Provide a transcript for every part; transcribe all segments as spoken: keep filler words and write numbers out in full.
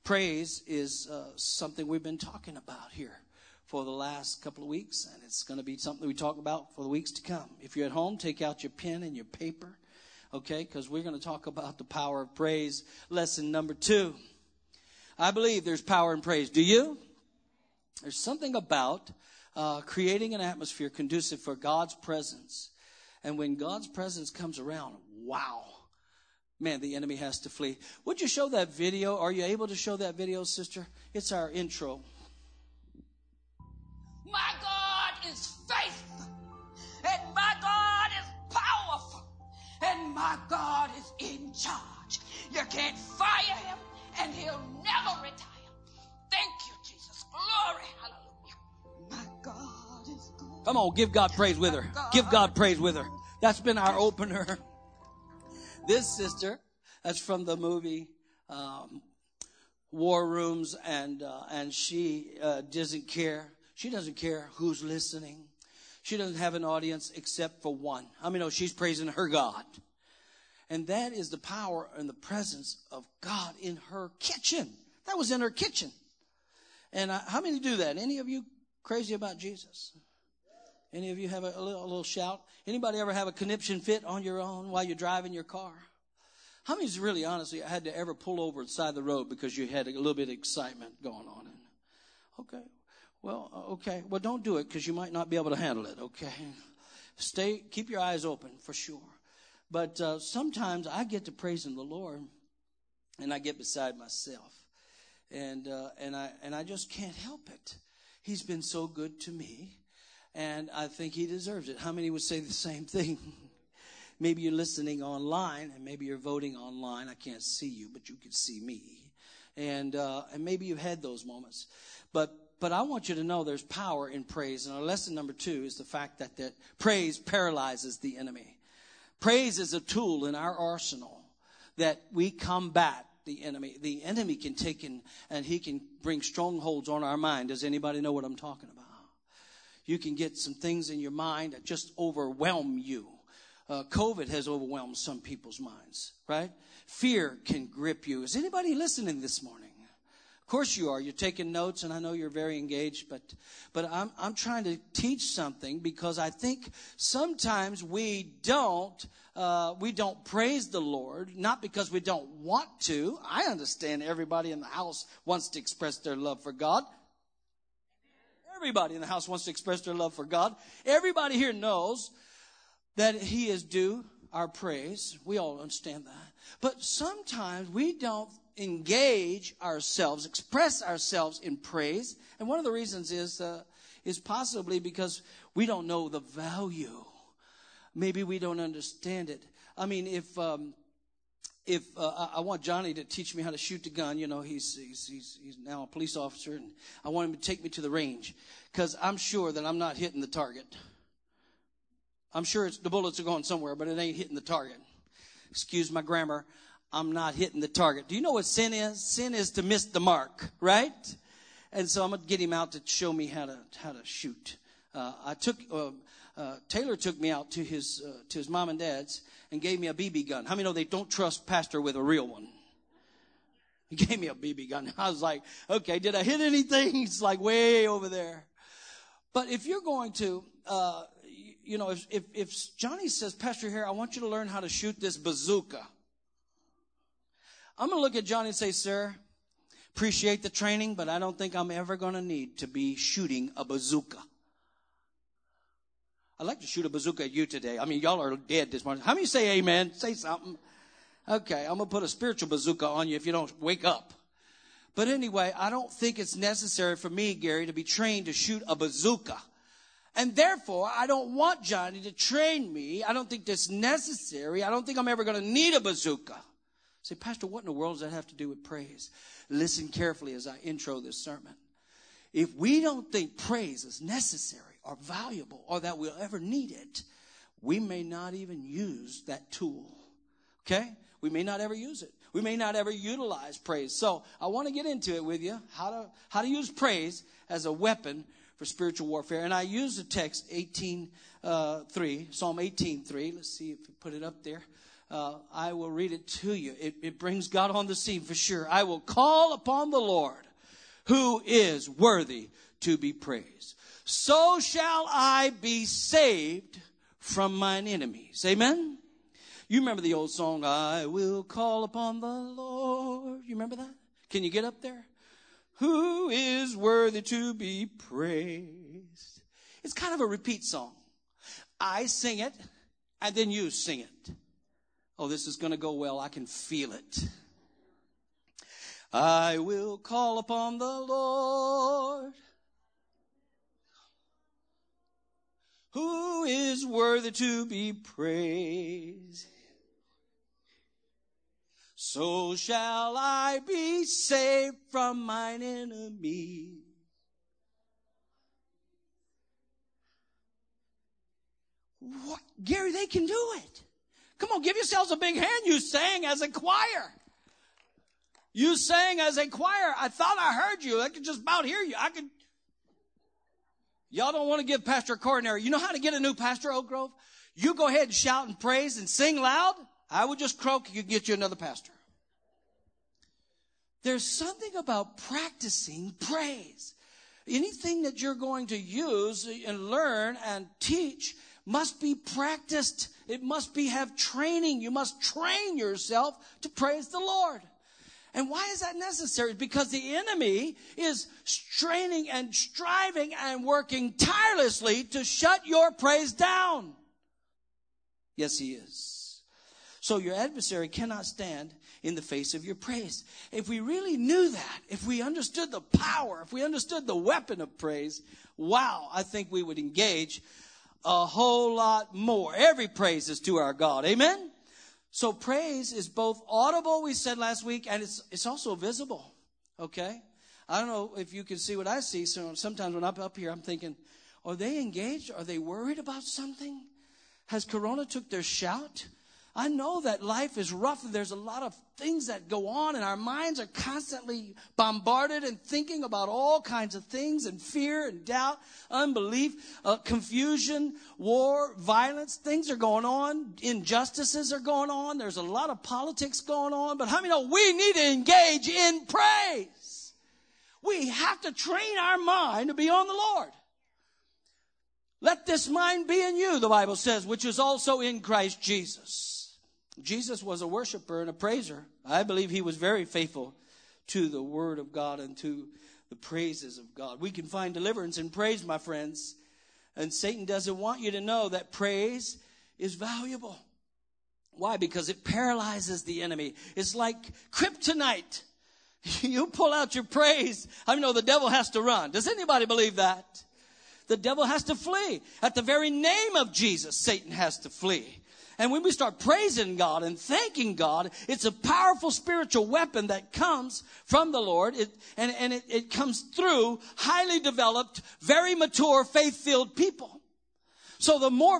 praise is uh, something we've been talking about here for the last couple of weeks, and it's going to be something we talk about for the weeks to come. If you're at home, take out your pen and your paper, okay, because we're going to talk about the power of praise. Lesson number two. I believe there's power in praise. Do you? There's something about uh, creating an atmosphere conducive for God's presence. And when God's presence comes around, wow, man, the enemy has to flee. Would you show that video? Are you able to show that video, sister? It's our intro. My God is faithful, and my God is powerful, and my God is in charge. You can't fire him, and he'll never retire. Thank you, Jesus. Glory, hallelujah. My God is good. Come on, give God praise with her. Give God praise with her. That's been our opener. This sister, that's from the movie um, War Rooms, and uh, and she uh, doesn't care. She doesn't care who's listening. She doesn't have an audience except for one. I mean, no, she's praising her God. And that is the power and the presence of God in her kitchen. That was in her kitchen. And uh, how many do that? Any of you crazy about Jesus? Any of you have a, a, little, a little shout? Anybody ever have a conniption fit on your own while you're driving your car? How many is really honestly had to ever pull over the side of the road because you had a little bit of excitement going on? Okay. Well, okay. Well, don't do it because you might not be able to handle it, okay? Stay, keep your eyes open for sure. But uh, sometimes I get to praising the Lord, and I get beside myself, and uh, and I and I just can't help it. He's been so good to me, and I think he deserves it. How many would say the same thing? Maybe you're listening online, and maybe you're voting online. I can't see you, but you can see me, and uh, and maybe you've had those moments, but. But I want you to know there's power in praise. And our lesson number two is the fact that, that praise paralyzes the enemy. Praise is a tool in our arsenal that we combat the enemy. The enemy can take in, and he can bring strongholds on our mind. Does anybody know what I'm talking about? You can get some things in your mind that just overwhelm you. Uh, COVID has overwhelmed some people's minds, right? Fear can grip you. Is anybody listening this morning? Of course you are. You're taking notes, and I know you're very engaged, but but I'm I'm trying to teach something because I think sometimes we don't uh, we don't praise the Lord, not because we don't want to. I understand everybody in the house wants to express their love for God. Everybody in the house wants to express their love for God. Everybody here knows that he is due our praise. We all understand that. But sometimes we don't engage ourselves, express ourselves in praise. And one of the reasons is uh, is possibly because we don't know the value. Maybe we don't understand it. I mean, if um, if uh, I want Johnny to teach me how to shoot the gun, you know, he's he's he's, he's now a police officer, and I want him to take me to the range because I'm sure that I'm not hitting the target. I'm sure it's, the bullets are going somewhere, but it ain't hitting the target. Excuse my grammar. I'm not hitting the target. Do you know what sin is? Sin is to miss the mark, right? And so I'm going to get him out to show me how to how to shoot. Uh, I took uh, uh, Taylor took me out to his uh, to his mom and dad's and gave me a B B gun. How many know they don't trust pastor with a real one? He gave me a B B gun. I was like, okay, did I hit anything? It's like way over there. But if you're going to, uh, you know, if, if if Johnny says, Pastor here, I want you to learn how to shoot this bazooka. I'm going to look at Johnny and say, sir, appreciate the training, but I don't think I'm ever going to need to be shooting a bazooka. I'd like to shoot a bazooka at you today. I mean, y'all are dead this morning. How many say amen? Say something. Okay, I'm going to put a spiritual bazooka on you if you don't wake up. But anyway, I don't think it's necessary for me, Gary, to be trained to shoot a bazooka. And therefore, I don't want Johnny to train me. I don't think that's necessary. I don't think I'm ever going to need a bazooka. Say, Pastor, what in the world does that have to do with praise? Listen carefully as I intro this sermon. If we don't think praise is necessary or valuable or that we'll ever need it, we may not even use that tool. Okay? We may not ever use it. We may not ever utilize praise. So I want to get into it with you, how to how to use praise as a weapon for spiritual warfare. And I use the text eighteen three, Psalm eighteen three. Let's see if we put it up there. Uh, I will read it to you. It, it brings God on the scene for sure. I will call upon the Lord, who is worthy to be praised. So shall I be saved from mine enemies. Amen? You remember the old song, I will call upon the Lord. You remember that? Can you get up there? Who is worthy to be praised? It's kind of a repeat song. I sing it, and then you sing it. Oh, this is going to go well. I can feel it. I will call upon the Lord, who is worthy to be praised. So shall I be saved from mine enemies. What? Gary, they can do it. Come on, give yourselves a big hand. You sang as a choir. You sang as a choir. I thought I heard you. I could just about hear you. I could. Y'all don't want to give Pastor Coronary. You know how to get a new pastor, Oak Grove? You go ahead and shout and praise and sing loud. I would just croak. You could get you another pastor. There's something about practicing praise. Anything that you're going to use and learn and teach must be practiced. It must be have training. You must train yourself to praise the Lord. And why is that necessary? Because the enemy is straining and striving and working tirelessly to shut your praise down. Yes, he is. So your adversary cannot stand in the face of your praise. If we really knew that, if we understood the power, if we understood the weapon of praise, wow, I think we would engage a whole lot more. Every praise is to our God. Amen? So praise is both audible, we said last week, and it's it's also visible. Okay? I don't know if you can see what I see. So sometimes when I'm up here, I'm thinking, are they engaged? Are they worried about something? Has Corona took their shout? I know that life is rough and there's a lot of things that go on and our minds are constantly bombarded and thinking about all kinds of things and fear and doubt, unbelief, uh, confusion, war, violence. Things are going on. Injustices are going on. There's a lot of politics going on. But how many know we need to engage in praise? We have to train our mind to be on the Lord. Let this mind be in you, the Bible says, which is also in Christ Jesus. Jesus was a worshiper and a praiser. I believe he was very faithful to the word of God and to the praises of God. We can find deliverance in praise, my friends. And Satan doesn't want you to know that praise is valuable. Why? Because it paralyzes the enemy. It's like kryptonite. You pull out your praise. I know the devil has to run. Does anybody believe that? The devil has to flee. At the very name of Jesus, Satan has to flee. And when we start praising God and thanking God, it's a powerful spiritual weapon that comes from the Lord. It, and and it, it comes through highly developed, very mature, faith-filled people. So the more,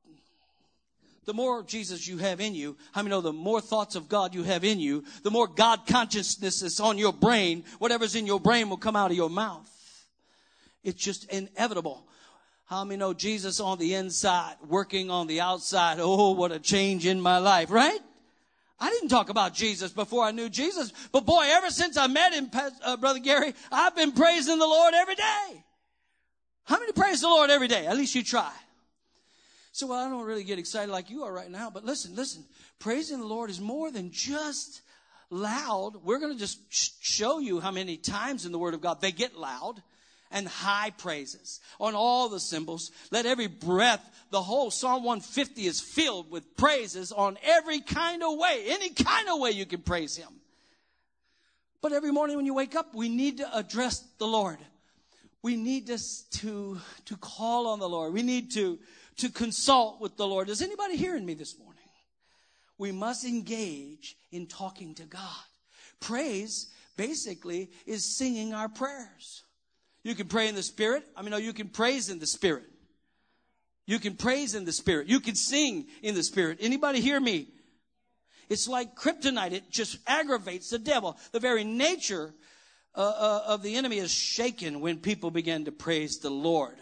the more Jesus you have in you, how many know the more thoughts of God you have in you, the more God consciousness is on your brain, whatever's in your brain will come out of your mouth. It's just inevitable. How many know Jesus on the inside, working on the outside? Oh, what a change in my life, right? I didn't talk about Jesus before I knew Jesus. But boy, ever since I met him, uh, Brother Gary, I've been praising the Lord every day. How many praise the Lord every day? At least you try. So, well, I don't really get excited like you are right now. But listen, listen. Praising the Lord is more than just loud. We're going to just sh- show you how many times in the Word of God they get loud. And high praises on all the symbols. Let every breath, the whole Psalm one fifty is filled with praises on every kind of way. Any kind of way you can praise him. But every morning when you wake up, we need to address the Lord. We need to, to, to call on the Lord. We need to, to consult with the Lord. Is anybody hearing me this morning? We must engage in talking to God. Praise basically is singing our prayers. You can pray in the Spirit. I mean, no, you can praise in the Spirit. You can praise in the Spirit. You can sing in the Spirit. Anybody hear me? It's like kryptonite. It just aggravates the devil. The very nature uh, uh, of the enemy is shaken when people begin to praise the Lord.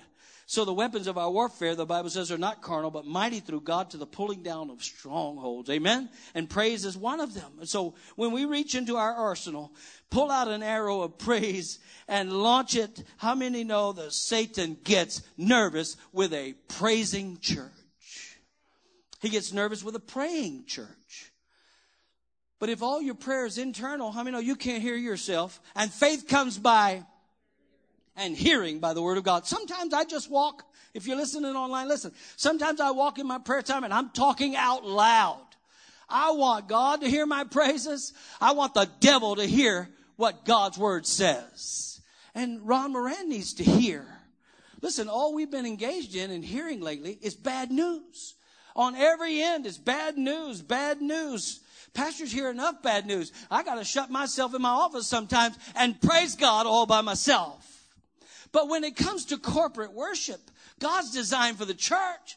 So the weapons of our warfare, the Bible says, are not carnal, but mighty through God to the pulling down of strongholds. Amen? And praise is one of them. And so when we reach into our arsenal, pull out an arrow of praise and launch it. How many know that Satan gets nervous with a praising church? He gets nervous with a praying church. But if all your prayer is internal, how many know you can't hear yourself? And faith comes by and hearing by the word of God. Sometimes I just walk. If you're listening online, listen. Sometimes I walk in my prayer time and I'm talking out loud. I want God to hear my praises. I want the devil to hear what God's word says. And Ron Moran needs to hear. Listen, all we've been engaged in and hearing lately is bad news. On every end is bad news, bad news. Pastors hear enough bad news. I got to shut myself in my office sometimes and praise God all by myself. But when it comes to corporate worship, God's design for the church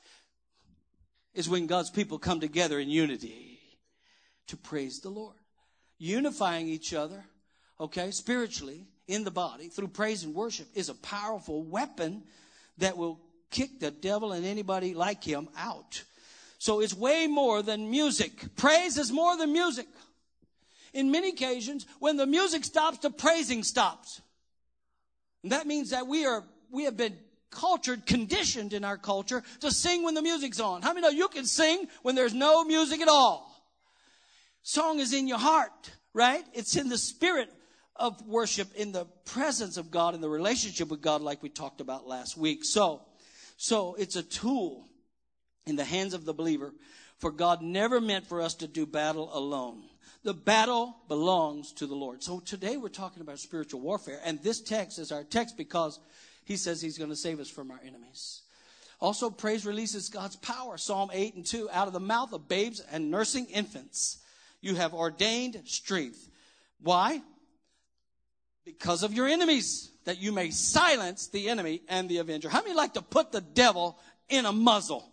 is when God's people come together in unity to praise the Lord. Unifying each other, okay, spiritually in the body through praise and worship is a powerful weapon that will kick the devil and anybody like him out. So it's way more than music. Praise is more than music. In many occasions, when the music stops, the praising stops. And that means that we are, we have been cultured, conditioned in our culture to sing when the music's on. How many know you can sing when there's no music at all? Song is in your heart, right? It's in the spirit of worship, in the presence of God, in the relationship with God, like we talked about last week. So, so it's a tool in the hands of the believer, for God never meant for us to do battle alone. The battle belongs to the Lord. So today we're talking about spiritual warfare, and this text is our text because he says he's going to save us from our enemies. Also, praise releases God's power. Psalm eight and two, out of the mouth of babes and nursing infants, you have ordained strength. Why? Because of your enemies, that you may silence the enemy and the avenger. How many like to put the devil in a muzzle?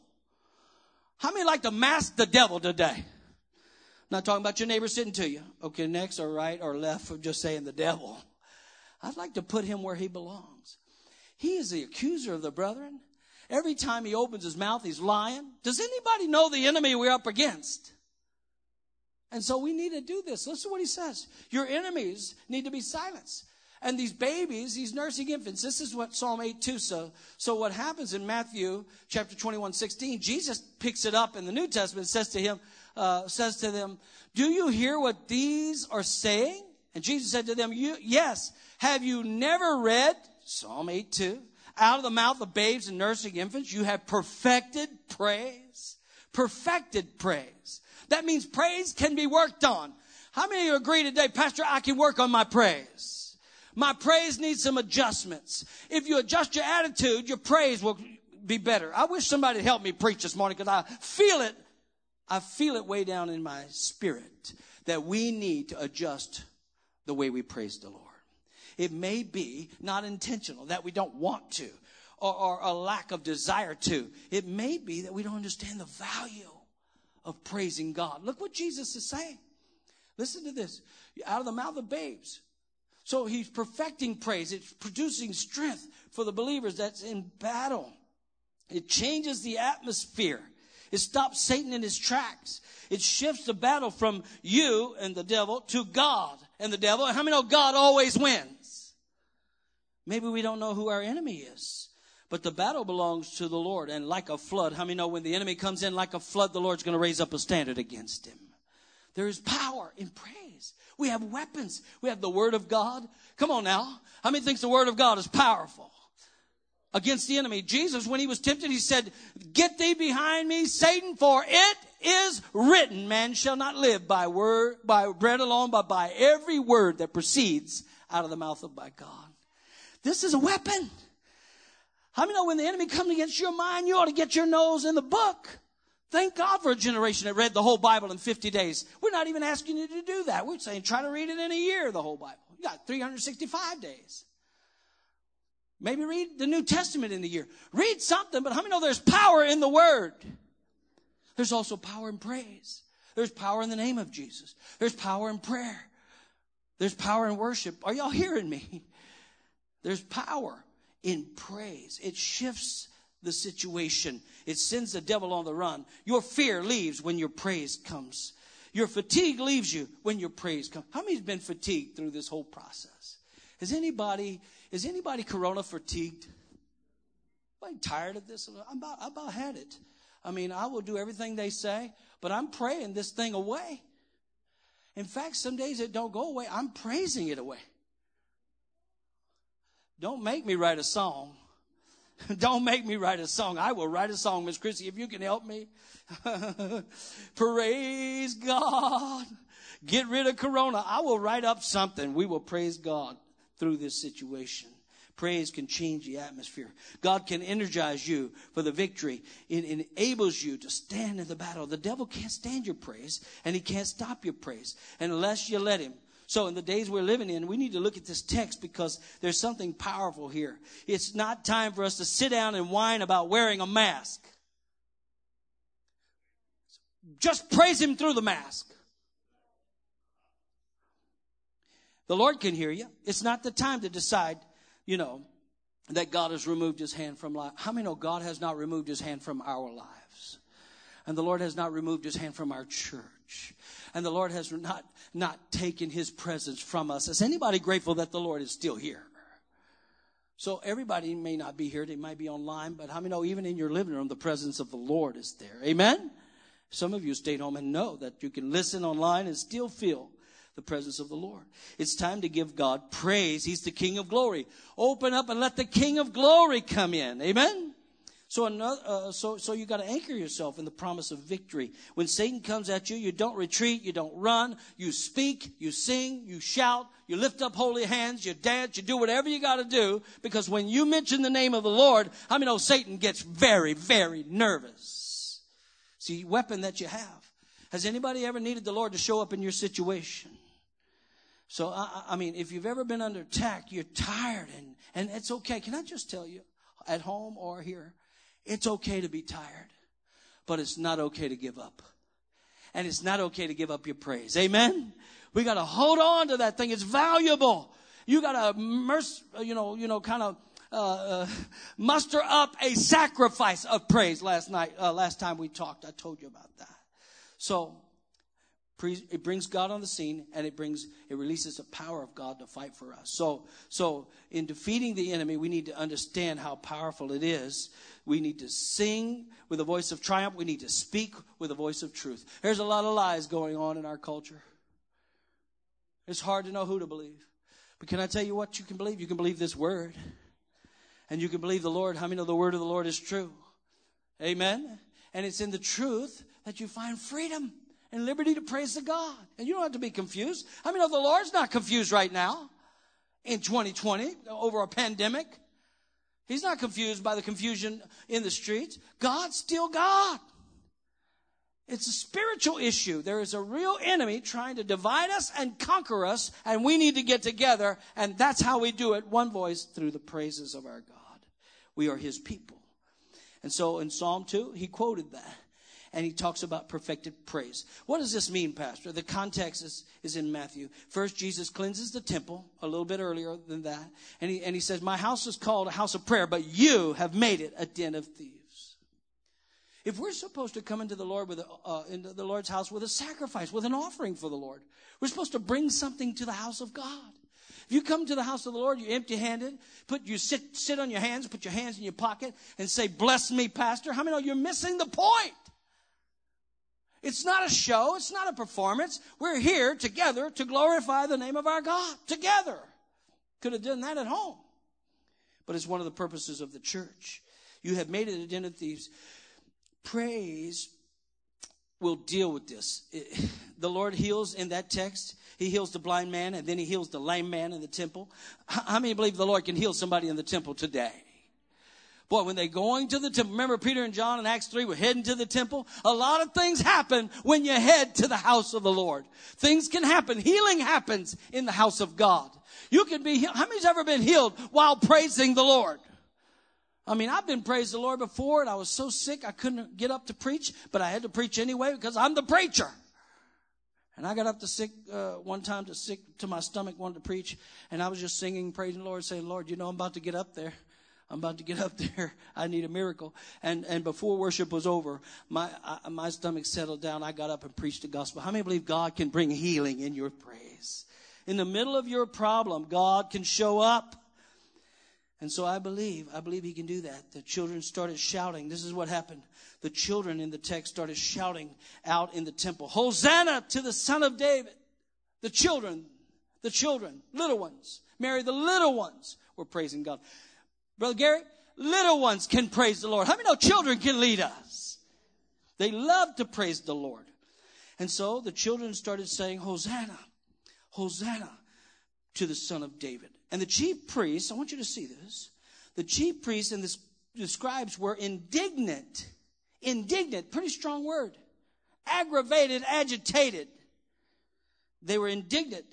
How many like to mask the devil today? I'm not talking about your neighbor sitting to you. Okay, next or right or left, or just saying the devil. I'd like to put him where he belongs. He is the accuser of the brethren. Every time he opens his mouth, he's lying. Does anybody know the enemy we're up against? And so we need to do this. Listen to what he says. Your enemies need to be silenced. And these babies, these nursing infants, this is what Psalm eight two says. So what happens in Matthew chapter twenty-one, sixteen, Jesus picks it up in the New Testament, says to him, uh, says to them, do you hear what these are saying? And Jesus said to them, you, yes, have you never read, Psalm eight two, out of the mouth of babes and nursing infants, you have perfected praise. Perfected praise. That means praise can be worked on. How many of you agree today, Pastor, I can work on my praise? My praise needs some adjustments. If you adjust your attitude, your praise will be better. I wish somebody would help me preach this morning because I feel it. I feel it way down in my spirit that we need to adjust the way we praise the Lord. It may be not intentional, that we don't want to, or, or a lack of desire to. It may be that we don't understand the value of praising God. Look what Jesus is saying. Listen to this. Out of the mouth of babes. So he's perfecting praise. It's producing strength for the believers that's in battle. It changes the atmosphere. It stops Satan in his tracks. It shifts the battle from you and the devil to God and the devil. And how many know God always wins? Maybe we don't know who our enemy is, but the battle belongs to the Lord. And like a flood, how many know when the enemy comes in like a flood, the Lord's going to raise up a standard against him. There is power in praise. We have weapons. We have the Word of God. Come on now. How many thinks the Word of God is powerful against the enemy? Jesus, when he was tempted, he said, get thee behind me, Satan, for it is written, man shall not live by word, by bread alone, but by every word that proceeds out of the mouth of my God. This is a weapon. How many know when the enemy comes against your mind, you ought to get your nose in the book? Thank God for a generation that read the whole Bible in fifty days. We're not even asking you to do that. We're saying try to read it in a year, the whole Bible. You got three hundred sixty-five days. Maybe read the New Testament in a year. Read something, but how many know there's power in the Word? There's also power in praise. There's power in the name of Jesus. There's power in prayer. There's power in worship. Are y'all hearing me? There's power in praise. It shifts the situation. It sends the devil on the run. Your fear leaves when your praise comes. Your fatigue leaves you when your praise comes. How many has been fatigued through this whole process? Is anybody, is anybody corona fatigued? I'm tired of this. I'm about, I about had it. I mean, I will do everything they say, but I'm praying this thing away. In fact, some days it don't go away. I'm praising it away. Don't make me write a song. Don't make me write a song. I will write a song, Miss Chrissy, if you can help me. Praise God. Get rid of corona. I will write up something. We will praise God through this situation. Praise can change the atmosphere. God can energize you for the victory. It enables you to stand in the battle. The devil can't stand your praise, and he can't stop your praise unless you let him. So in the days we're living in, we need to look at this text because there's something powerful here. It's not time for us to sit down and whine about wearing a mask. Just praise him through the mask. The Lord can hear you. It's not the time to decide, you know, that God has removed his hand from life. How many know God has not removed his hand from our lives? And the Lord has not removed his hand from our church. And the Lord has not, not taken his presence from us. Is anybody grateful that the Lord is still here? So everybody may not be here. They might be online. But how many know even in your living room, the presence of the Lord is there? Amen? Some of you stayed home and know that you can listen online and still feel the presence of the Lord. It's time to give God praise. He's the King of glory. Open up and let the King of glory come in. Amen? So, another, uh, so, so you got to anchor yourself in the promise of victory. When Satan comes at you, you don't retreat, you don't run. You speak, you sing, you shout, you lift up holy hands, you dance, you do whatever you got to do. Because when you mention the name of the Lord, how many know Satan gets very, very nervous? See, weapon that you have. Has anybody ever needed the Lord to show up in your situation? So, I, I mean, if you've ever been under attack, you're tired, and, and it's okay. Can I just tell you, at home or here, it's okay to be tired, but it's not okay to give up. And it's not okay to give up your praise. Amen? We got to hold on to that thing. It's valuable. You got to, you know, you know, kind of uh, uh, muster up a sacrifice of praise. Last night, uh, last time we talked, I told you about that. So, it brings God on the scene, and it brings, it releases the power of God to fight for us. So, so in defeating the enemy, we need to understand how powerful it is. We need to sing with a voice of triumph. We need to speak with a voice of truth. There's a lot of lies going on in our culture. It's hard to know who to believe. But can I tell you what you can believe? You can believe this word. And you can believe the Lord. How many know the word of the Lord is true? Amen? And it's in the truth that you find freedom and liberty to praise the God. And you don't have to be confused. I mean, the Lord's not confused right now in twenty twenty over a pandemic. He's not confused by the confusion in the streets. God's still God. It's a spiritual issue. There is a real enemy trying to divide us and conquer us, and we need to get together, and that's how we do it, one voice, through the praises of our God. We are his people. And so in Psalm two, he quoted that. And he talks about perfected praise. What does this mean, Pastor? The context is, is in Matthew. First, Jesus cleanses the temple a little bit earlier than that. And he, and he says, my house is called a house of prayer, but you have made it a den of thieves. If we're supposed to come into the Lord with a, uh, into the Lord's house with a sacrifice, with an offering for the Lord, we're supposed to bring something to the house of God. If you come to the house of the Lord, you're empty-handed, put you sit sit on your hands, put your hands in your pocket, and say, bless me, Pastor. How many know you're missing the point? It's not a show. It's not a performance. We're here together to glorify the name of our God. Together. Could have done that at home. But it's one of the purposes of the church. You have made it a den of thieves. Praise will deal with this. It, the Lord heals in that text. He heals the blind man, and then he heals the lame man in the temple. How many believe the Lord can heal somebody in the temple today? Boy, when they're going to the temple, remember Peter and John in Acts three were heading to the temple? A lot of things happen when you head to the house of the Lord. Things can happen. Healing happens in the house of God. You can be, how many's ever been healed while praising the Lord? I mean, I've been praised the Lord before, and I was so sick I couldn't get up to preach, but I had to preach anyway because I'm the preacher. And I got up to sick uh, one time to sick to my stomach, wanted to preach, and I was just singing, praising the Lord, saying, Lord, you know I'm about to get up there. I'm about to get up there. I need a miracle. And and before worship was over, my I, my stomach settled down. I got up and preached the gospel. How many believe God can bring healing in your praise? In the middle of your problem, God can show up. And so I believe, I believe he can do that. The children started shouting. This is what happened. The children in the text started shouting out in the temple, Hosanna to the Son of David. The children, the children, little ones, Mary, the little ones were praising God. Brother Gary, little ones can praise the Lord. How many know children can lead us? They love to praise the Lord. And so the children started saying, Hosanna, Hosanna to the Son of David. And the chief priests, I want you to see this. The chief priests and the, the scribes were indignant. Indignant, pretty strong word. Aggravated, agitated. They were indignant.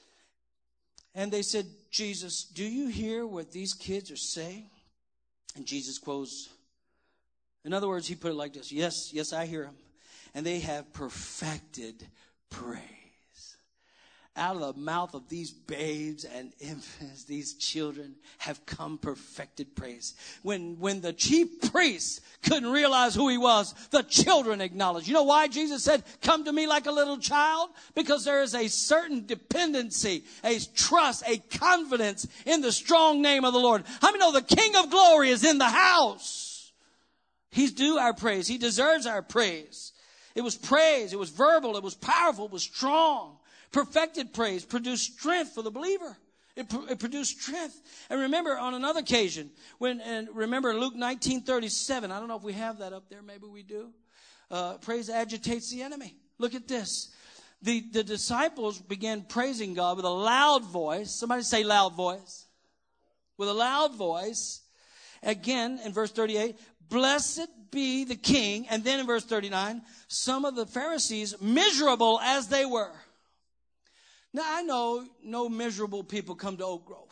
And they said, Jesus, do you hear what these kids are saying? And Jesus quotes, in other words, he put it like this. Yes, yes, I hear them. And they have perfected praise. Out of the mouth of these babes and infants, these children have come perfected praise. When, when the chief priests couldn't realize who he was, the children acknowledged. You know why Jesus said, come to me like a little child? Because there is a certain dependency, a trust, a confidence in the strong name of the Lord. How many know the King of glory is in the house? He's due our praise. He deserves our praise. It was praise. It was verbal. It was powerful. It was strong. Perfected praise produced strength for the believer. It, it produced strength. And remember, on another occasion, when and remember Luke nineteen thirty-seven. I don't know if we have that up there. Maybe we do. Uh, praise agitates the enemy. Look at this. The, the disciples began praising God with a loud voice. Somebody say loud voice. With a loud voice. Again, in verse thirty-eight, blessed be the King. And then in verse thirty-nine, some of the Pharisees, miserable as they were. Now, I know no miserable people come to Oak Grove.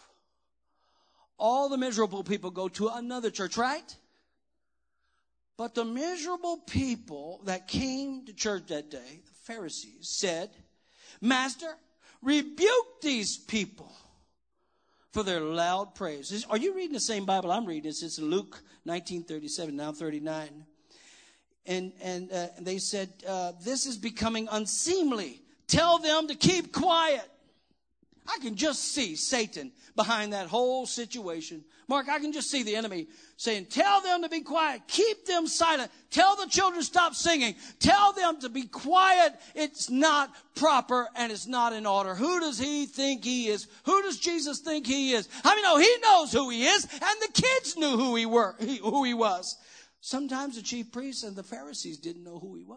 All the miserable people go to another church, right? But the miserable people that came to church that day, the Pharisees, said, Master, rebuke these people for their loud praise. Are you reading the same Bible I'm reading? It's in Luke nineteen thirty-seven, now thirty-nine. And, and uh, they said, uh, this is becoming unseemly. Tell them to keep quiet. I can just see Satan behind that whole situation. Mark, I can just see the enemy saying, tell them to be quiet. Keep them silent. Tell the children to stop singing. Tell them to be quiet. It's not proper and it's not in order. Who does he think he is? Who does Jesus think he is? I mean, no, he knows who he is, and the kids knew who he were, who he was. Sometimes the chief priests and the Pharisees didn't know who he was.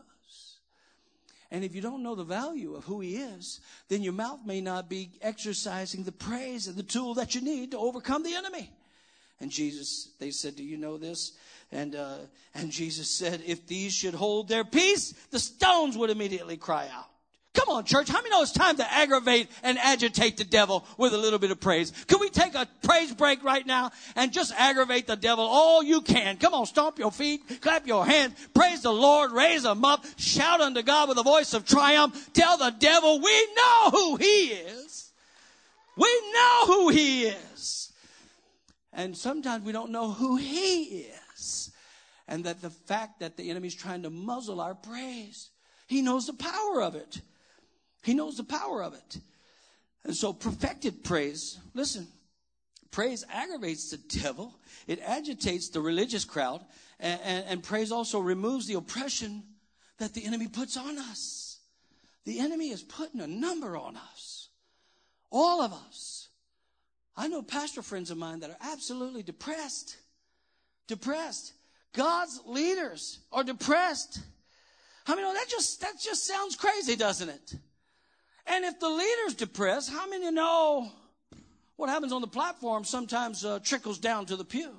And if you don't know the value of who he is, then your mouth may not be exercising the praise and the tool that you need to overcome the enemy. And Jesus, they said, do you know this? And uh, and Jesus said, if these should hold their peace, the stones would immediately cry out. Come on, church. How many know it's time to aggravate and agitate the devil with a little bit of praise? Can we take a praise break right now and just aggravate the devil all you can? Come on, stomp your feet, clap your hands, praise the Lord, raise them up, shout unto God with a voice of triumph. Tell the devil we know who he is. We know who he is. And sometimes we don't know who he is. And that the fact that the enemy's trying to muzzle our praise, he knows the power of it. He knows the power of it. And so perfected praise, listen, praise aggravates the devil. It agitates the religious crowd. And, and, and praise also removes the oppression that the enemy puts on us. The enemy is putting a number on us. All of us. I know pastor friends of mine that are absolutely depressed. Depressed. God's leaders are depressed. I mean, that just that just sounds crazy, doesn't it? And if the leader's depressed, how many know what happens on the platform sometimes uh, trickles down to the pew?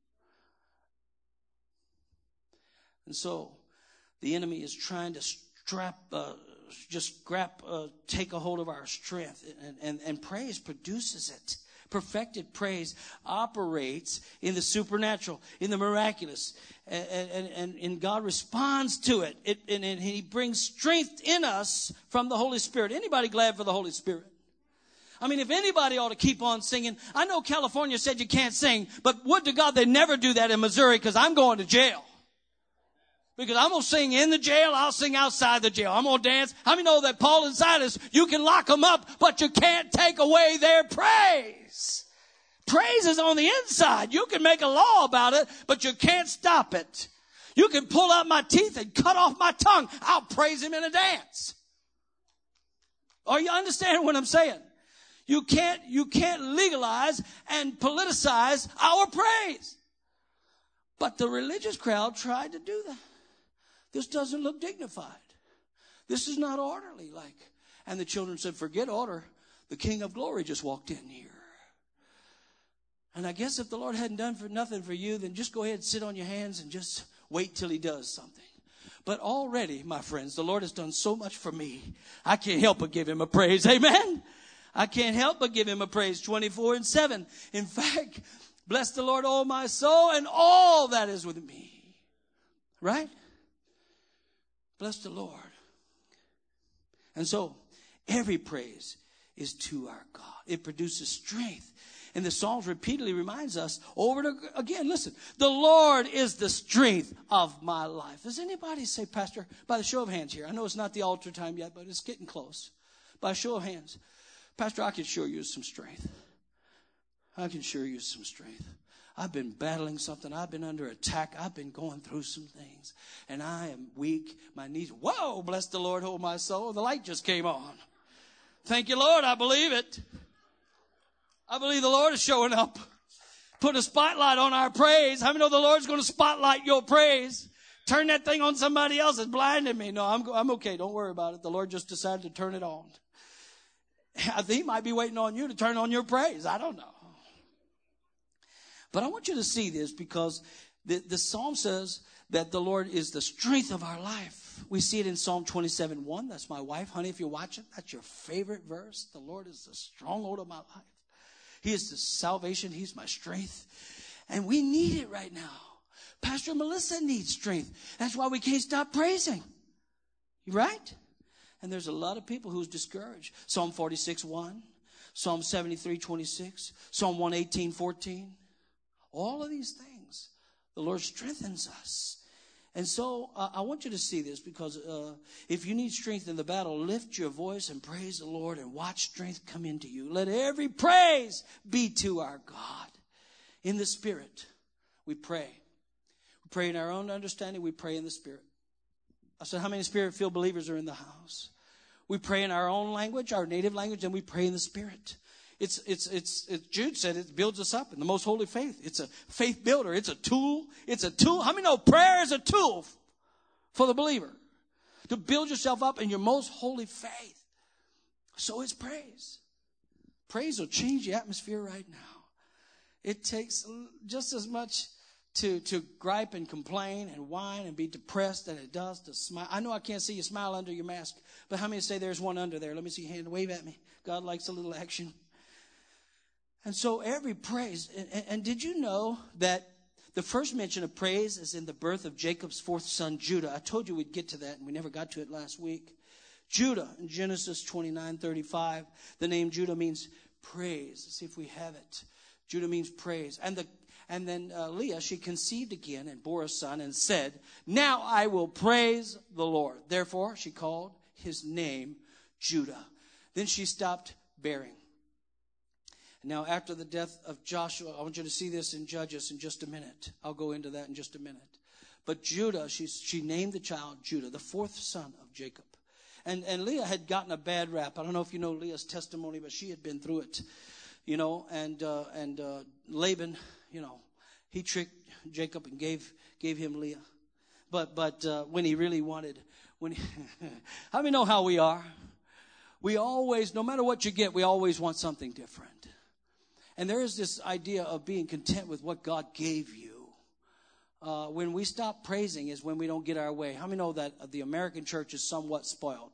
And so the enemy is trying to strap, uh, just grab, uh, take a hold of our strength. And, and, and praise produces it. Perfected praise operates in the supernatural, in the miraculous, and, and, and, and God responds to it. it and, and he brings strength in us from the Holy Spirit. Anybody glad for the Holy Spirit? I mean, if anybody ought to keep on singing, I know California said you can't sing, but would to God they never do that in Missouri, because I'm going to jail. Because I'm going to sing in the jail, I'll sing outside the jail. I'm going to dance. How many know that Paul and Silas, you can lock them up, but you can't take away their praise? Praise is on the inside. You can make a law about it, but you can't stop it. You can pull out my teeth and cut off my tongue. I'll praise him in a dance. Are you understanding what I'm saying? You can't, you can't legalize and politicize our praise. But the religious crowd tried to do that. This doesn't look dignified. This is not orderly. Like, and the children said, forget order. The King of Glory just walked in here. And I guess if the Lord hadn't done for nothing for you, then just go ahead and sit on your hands and just wait till he does something. But already, my friends, the Lord has done so much for me. I can't help but give him a praise. Amen. I can't help but give him a praise. twenty-four and seven. In fact, bless the Lord, O my soul, and all that is within me. Right? Bless the Lord. And so, every praise is to our God. It produces strength. And the Psalms repeatedly reminds us over and again, listen, the Lord is the strength of my life. Does anybody say, Pastor, by the show of hands here, I know it's not the altar time yet, but it's getting close. By a show of hands, Pastor, I can sure use some strength. I can sure use some strength. I've been battling something. I've been under attack. I've been going through some things. And I am weak. My knees, whoa, bless the Lord, oh my soul. The light just came on. Thank you, Lord. I believe it. I believe the Lord is showing up. Put a spotlight on our praise. How many know the Lord's going to spotlight your praise? Turn that thing on somebody else. It's blinding me. No, I'm, I'm okay. Don't worry about it. The Lord just decided to turn it on. I think he might be waiting on you to turn on your praise. I don't know. But I want you to see this, because the, the Psalm says that the Lord is the strength of our life. We see it in Psalm twenty-seven one. That's my wife. Honey, if you're watching, that's your favorite verse. The Lord is the stronghold of my life. He is the salvation. He's my strength. And we need it right now. Pastor Melissa needs strength. That's why we can't stop praising. Right? And there's a lot of people who's discouraged. Psalm forty-six one. Psalm seventy-three twenty-six. Psalm one eighteen fourteen. All of these things, the Lord strengthens us. And so uh, I want you to see this, because uh, if you need strength in the battle, lift your voice and praise the Lord and watch strength come into you. Let every praise be to our God. In the Spirit, we pray. We pray in our own understanding. We pray in the Spirit. I said, how many Spirit-filled believers are in the house? We pray in our own language, our native language, and we pray in the Spirit. It's, it's, it's, it's, Jude said it builds us up in the most holy faith. It's a faith builder. It's a tool. It's a tool. How many know prayer is a tool for the believer to build yourself up in your most holy faith? So is praise. Praise will change the atmosphere right now. It takes just as much to, to gripe and complain and whine and be depressed than it does to smile. I know I can't see you smile under your mask, but how many say there's one under there? Let me see your hand. Wave at me. God likes a little action. And so every praise, and, and did you know that the first mention of praise is in the birth of Jacob's fourth son, Judah? I told you we'd get to that, and we never got to it last week. Judah, in Genesis twenty-nine thirty-five, the name Judah means praise. Let's see if we have it. Judah means praise. And the and then uh, Leah, she conceived again and bore a son and said, now I will praise the Lord. Therefore, she called his name Judah. Then she stopped bearing. Now, after the death of Joshua, I want you to see this in Judges in just a minute. I'll go into that in just a minute. But Judah, she, she named the child Judah, the fourth son of Jacob. And, and Leah had gotten a bad rap. I don't know if you know Leah's testimony, but she had been through it, you know. And uh, and uh, Laban, you know, he tricked Jacob and gave gave him Leah. But but uh, when he really wanted, when he, how many know how we are? We always, no matter what you get, we always want something different. And there is this idea of being content with what God gave you. Uh, when we stop praising is when we don't get our way. How many know that the American church is somewhat spoiled?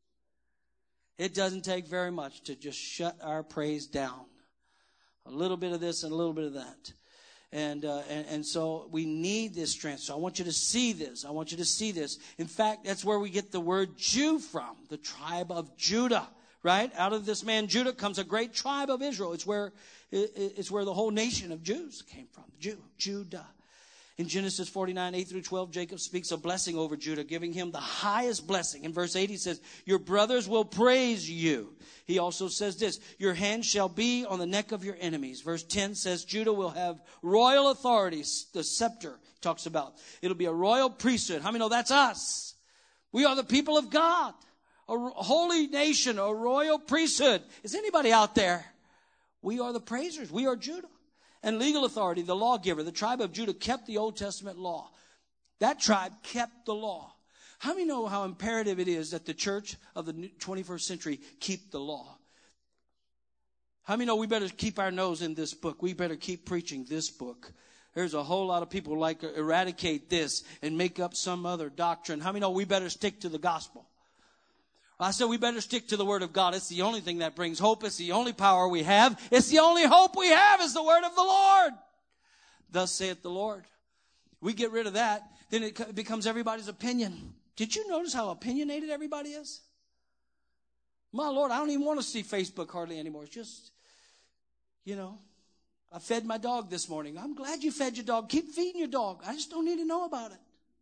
It doesn't take very much to just shut our praise down. A little bit of this and a little bit of that. And, uh, and, and so we need this strength. So I want you to see this. I want you to see this. In fact, that's where we get the word Jew from, the tribe of Judah. right? Out of this man Judah comes a great tribe of Israel. It's where, it's where the whole nation of Jews came from. Jew, Judah. In Genesis forty-nine, eight through twelve, Jacob speaks a blessing over Judah, giving him the highest blessing. In verse eight, he says, your brothers will praise you. He also says this, your hand shall be on the neck of your enemies. Verse ten says, Judah will have royal authorities. The scepter he talks about. It'll be a royal priesthood. How many know that's us? We are the people of God. A holy nation, a royal priesthood. Is anybody out there? We are the praisers. We are Judah. And legal authority, the lawgiver. The tribe of Judah kept the Old Testament law. That tribe kept the law. How many know how imperative it is that the church of the twenty-first century keep the law? How many know we better keep our nose in this book? We better keep preaching this book. There's a whole lot of people who like to eradicate this and make up some other doctrine. How many know we better stick to the gospel? I said we better stick to the Word of God. It's the only thing that brings hope. It's the only power we have. It's the only hope we have is the Word of the Lord. Thus saith the Lord. We get rid of that, then it becomes everybody's opinion. Did you notice how opinionated everybody is? My Lord, I don't even want to see Facebook hardly anymore. It's just, you know, I fed my dog this morning. I'm glad you fed your dog. Keep feeding your dog. I just don't need to know about it.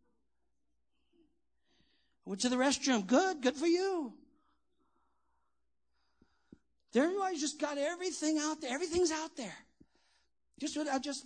I went to the restroom. Good. Good for you. Everybody's just got everything out there. Everything's out there. Just, I just,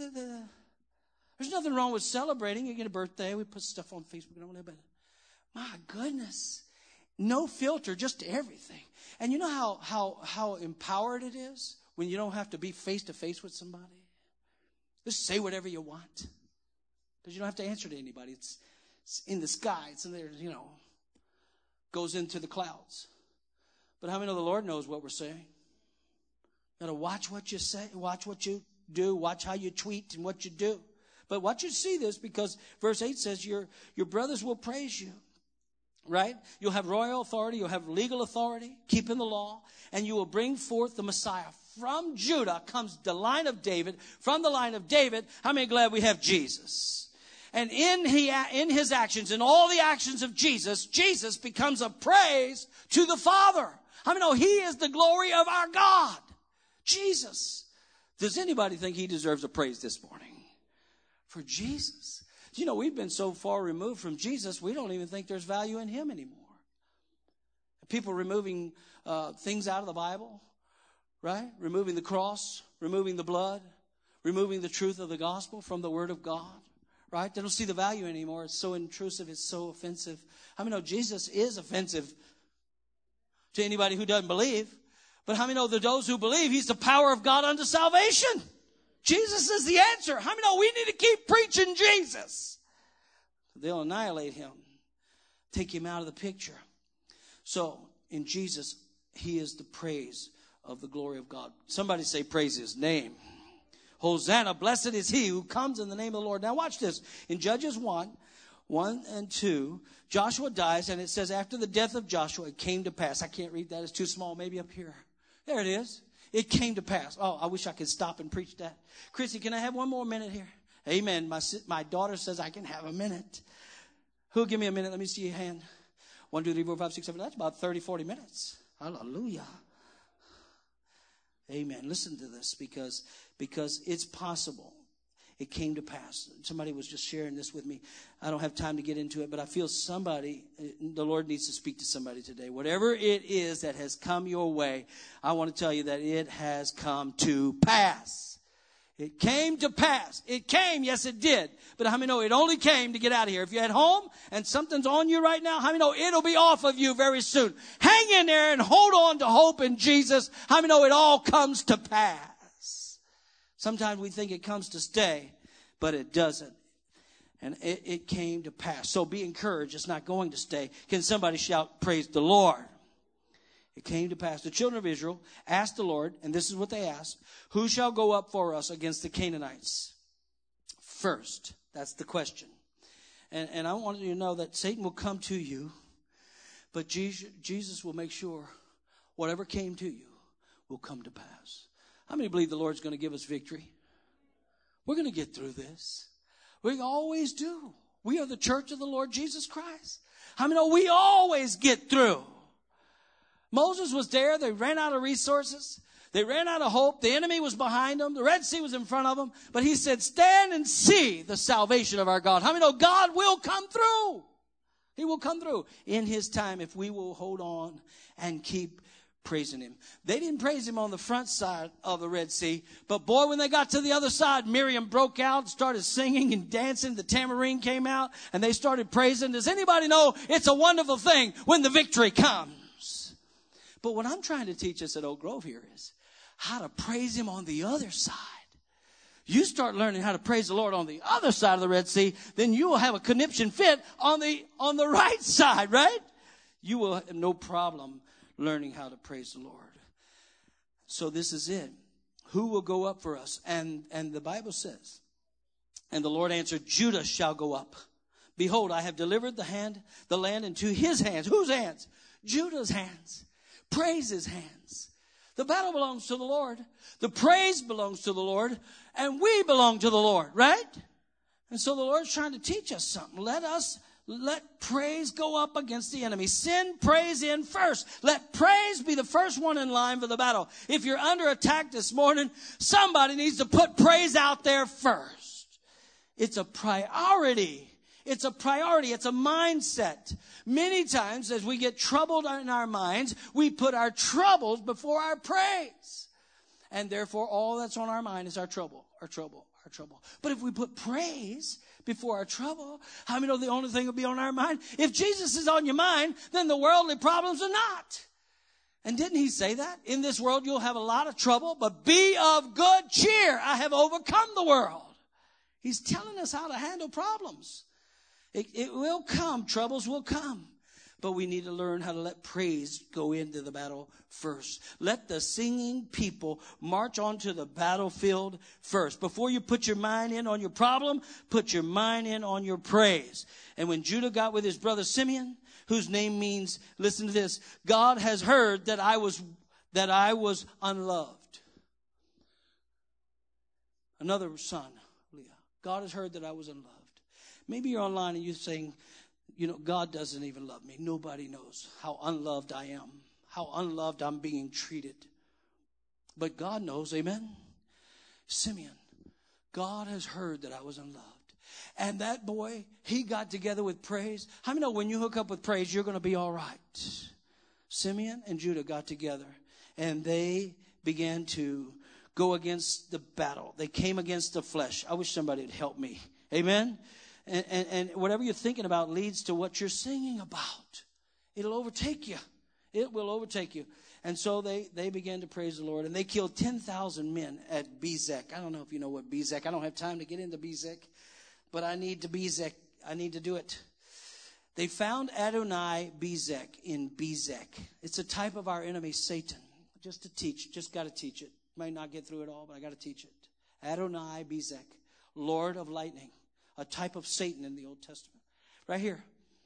there's nothing wrong with celebrating. You get a birthday. We put stuff on Facebook. My goodness. No filter, just everything. And you know how, how, how empowered it is when you don't have to be face to face with somebody? Just say whatever you want. Because you don't have to answer to anybody. It's, It's in the sky. It's in there, you know, goes into the clouds. But how many know the Lord knows what we're saying? You got to watch what you say, watch what you do, watch how you tweet and what you do. But watch you see this because verse eight says your, your brothers will praise you. Right? You'll have royal authority. You'll have legal authority, keeping the law. And you will bring forth the Messiah. From Judah comes the line of David. From the line of David, how many are glad we have Jesus? And in, he, in his actions, in all the actions of Jesus, Jesus becomes a praise to the Father. How many know he is the glory of our God? Jesus. Does anybody think he deserves a praise this morning? For Jesus. You know, we've been so far removed from Jesus, we don't even think there's value in him anymore. People removing uh, things out of the Bible, right? Removing the cross, removing the blood, removing the truth of the gospel from the Word of God. Right? They don't see the value anymore. It's so intrusive. It's so offensive. How many know Jesus is offensive to anybody who doesn't believe? But how many know that those who believe, he's the power of God unto salvation? Jesus is the answer. How many know we need to keep preaching Jesus? They'll annihilate him. Take him out of the picture. So, in Jesus, he is the praise of the glory of God. Somebody say, praise his name. Hosanna, blessed is he who comes in the name of the Lord. Now watch this. In Judges one, one and two, Joshua dies, and it says after the death of Joshua, it came to pass. I can't read that. It's too small. Maybe up here. There it is. It came to pass. Oh, I wish I could stop and preach that. Chrissy, can I have one more minute here? Amen. My, my daughter says I can have a minute. Who'll give me a minute? Let me see your hand. One, two, three, four, five, six, seven. That's about thirty, forty minutes. Hallelujah. Amen. Listen to this because, because it's possible. It came to pass. Somebody was just sharing this with me. I don't have time to get into it, but I feel somebody, the Lord needs to speak to somebody today. Whatever it is that has come your way, I want to tell you that it has come to pass. It came to pass. It came, yes it did. But how many know it only came to get out of here? If you're at home and something's on you right now, how many know it'll be off of you very soon? Hang in there and hold on to hope in Jesus. How many know it all comes to pass? Sometimes we think it comes to stay, but it doesn't. And it, it came to pass. So be encouraged. It's not going to stay. Can somebody shout, praise the Lord? It came to pass. The children of Israel asked the Lord, and this is what they asked, who shall go up for us against the Canaanites? First. That's the question. And, and I want you to know that Satan will come to you, but Jesus, Jesus will make sure whatever came to you will come to pass. How many believe the Lord's going to give us victory? We're going to get through this. We always do. We are the church of the Lord Jesus Christ. How many know we always get through? Moses was there. They ran out of resources. They ran out of hope. The enemy was behind them. The Red Sea was in front of them. But he said, stand and see the salvation of our God. How many know God will come through? He will come through in his time if we will hold on and keep praising him. They didn't praise him on the front side of the Red Sea. But boy, when they got to the other side, Miriam broke out, started singing and dancing. The tambourine came out and they started praising. Does anybody know it's a wonderful thing when the victory comes? But what I'm trying to teach us at Oak Grove here is how to praise him on the other side. You start learning how to praise the Lord on the other side of the Red Sea, then you will have a conniption fit on the on the right side, right? You will have no problem learning how to praise the Lord. So this is it. Who will go up for us? And and the Bible says, and the Lord answered, Judah shall go up. Behold, I have delivered the hand, the land into his hands. Whose hands? Judah's hands. Praise his hands. The battle belongs to the Lord. The praise belongs to the Lord. And we belong to the Lord, right? And so the Lord's trying to teach us something. Let us, let praise go up against the enemy. Send praise in first. Let praise be the first one in line for the battle. If you're under attack this morning, somebody needs to put praise out there first. It's a priority. It's a priority. It's a mindset. Many times as we get troubled in our minds, we put our troubles before our praise. And therefore, all that's on our mind is our trouble, our trouble, our trouble. But if we put praise before our trouble, how many know the only thing will be on our mind? If Jesus is on your mind, then the worldly problems are not. And didn't he say that? In this world, you'll have a lot of trouble, but be of good cheer. I have overcome the world. He's telling us how to handle problems. It, it will come. Troubles will come. But we need to learn how to let praise go into the battle first. Let the singing people march onto the battlefield first. Before you put your mind in on your problem, put your mind in on your praise. And when Judah got with his brother Simeon, whose name means, listen to this, God has heard that I was, that I was unloved. Another son, Leah. God has heard that I was unloved. Maybe you're online and you're saying, you know, God doesn't even love me. Nobody knows how unloved I am, how unloved I'm being treated. But God knows, amen? Simeon, God has heard that I was unloved. And that boy, he got together with praise. How many know when you hook up with praise, you're going to be all right? Simeon and Judah got together, and they began to go against the battle. They came against the flesh. I wish somebody would help me. Amen? And, and, and whatever you're thinking about leads to what you're singing about. It'll overtake you. It will overtake you. And so they, they began to praise the Lord. And they killed ten thousand men at Bezek. I don't know if you know what Bezek. I don't have time to get into Bezek. But I need to Bezek. I need to do it. They found Adonai Bezek in Bezek. It's a type of our enemy, Satan. Just to teach. Just got to teach it. Might not get through it all, but I got to teach it. Adonai Bezek. Lord of lightning. A type of Satan in the Old Testament. Right here.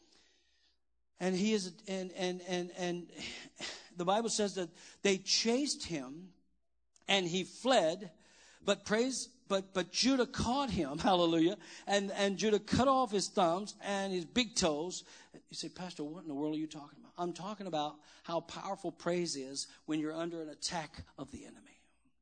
And he is, and, and, and, and the Bible says that they chased him and he fled, but praise, but, but Judah caught him. Hallelujah. And, and Judah cut off his thumbs and his big toes. You say, Pastor, what in the world are you talking about? I'm talking about how powerful praise is when you're under an attack of the enemy.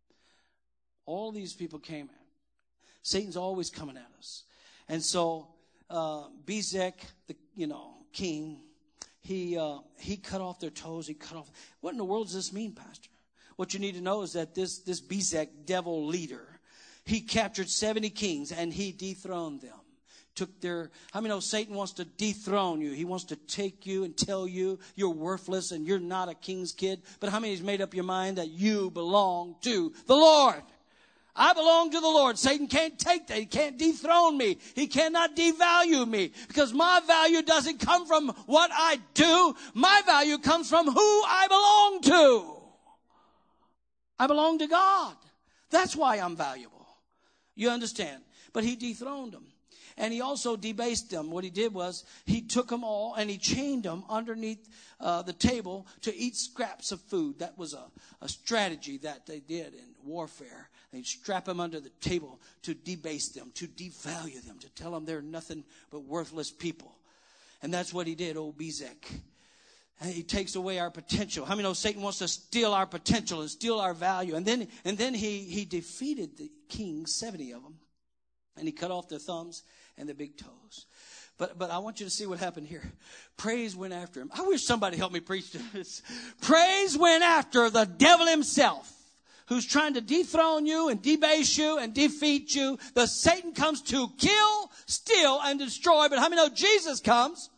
All these people came at. Satan's always coming at us. And so, uh, Bezek, the, you know, king, he, uh, he cut off their toes. He cut off. What in the world does this mean, Pastor? What you need to know is that this, this Bezek devil leader, he captured seventy kings and he dethroned them. Took their, how many know Satan wants to dethrone you? He wants to take you and tell you you're worthless and you're not a king's kid. But how many has made up your mind that you belong to the Lord? I belong to the Lord. Satan can't take that. He can't dethrone me. He cannot devalue me because my value doesn't come from what I do. My value comes from who I belong to. I belong to God. That's why I'm valuable. You understand? But he dethroned them. And he also debased them. What he did was he took them all and he chained them underneath uh, the table to eat scraps of food. That was a, a strategy that they did in warfare. They'd strap them under the table to debase them, to devalue them, to tell them they're nothing but worthless people. And that's what he did, old Bezek. And he takes away our potential. How many know Satan wants to steal our potential and steal our value? And then, and then he, he defeated the kings, seventy of them. And he cut off their thumbs and their big toes. But, but I want you to see what happened here. Praise went after him. I wish somebody helped me preach this. Praise went after the devil himself, who's trying to dethrone you and debase you and defeat you. The Satan comes to kill, steal, and destroy. But how many know Jesus comes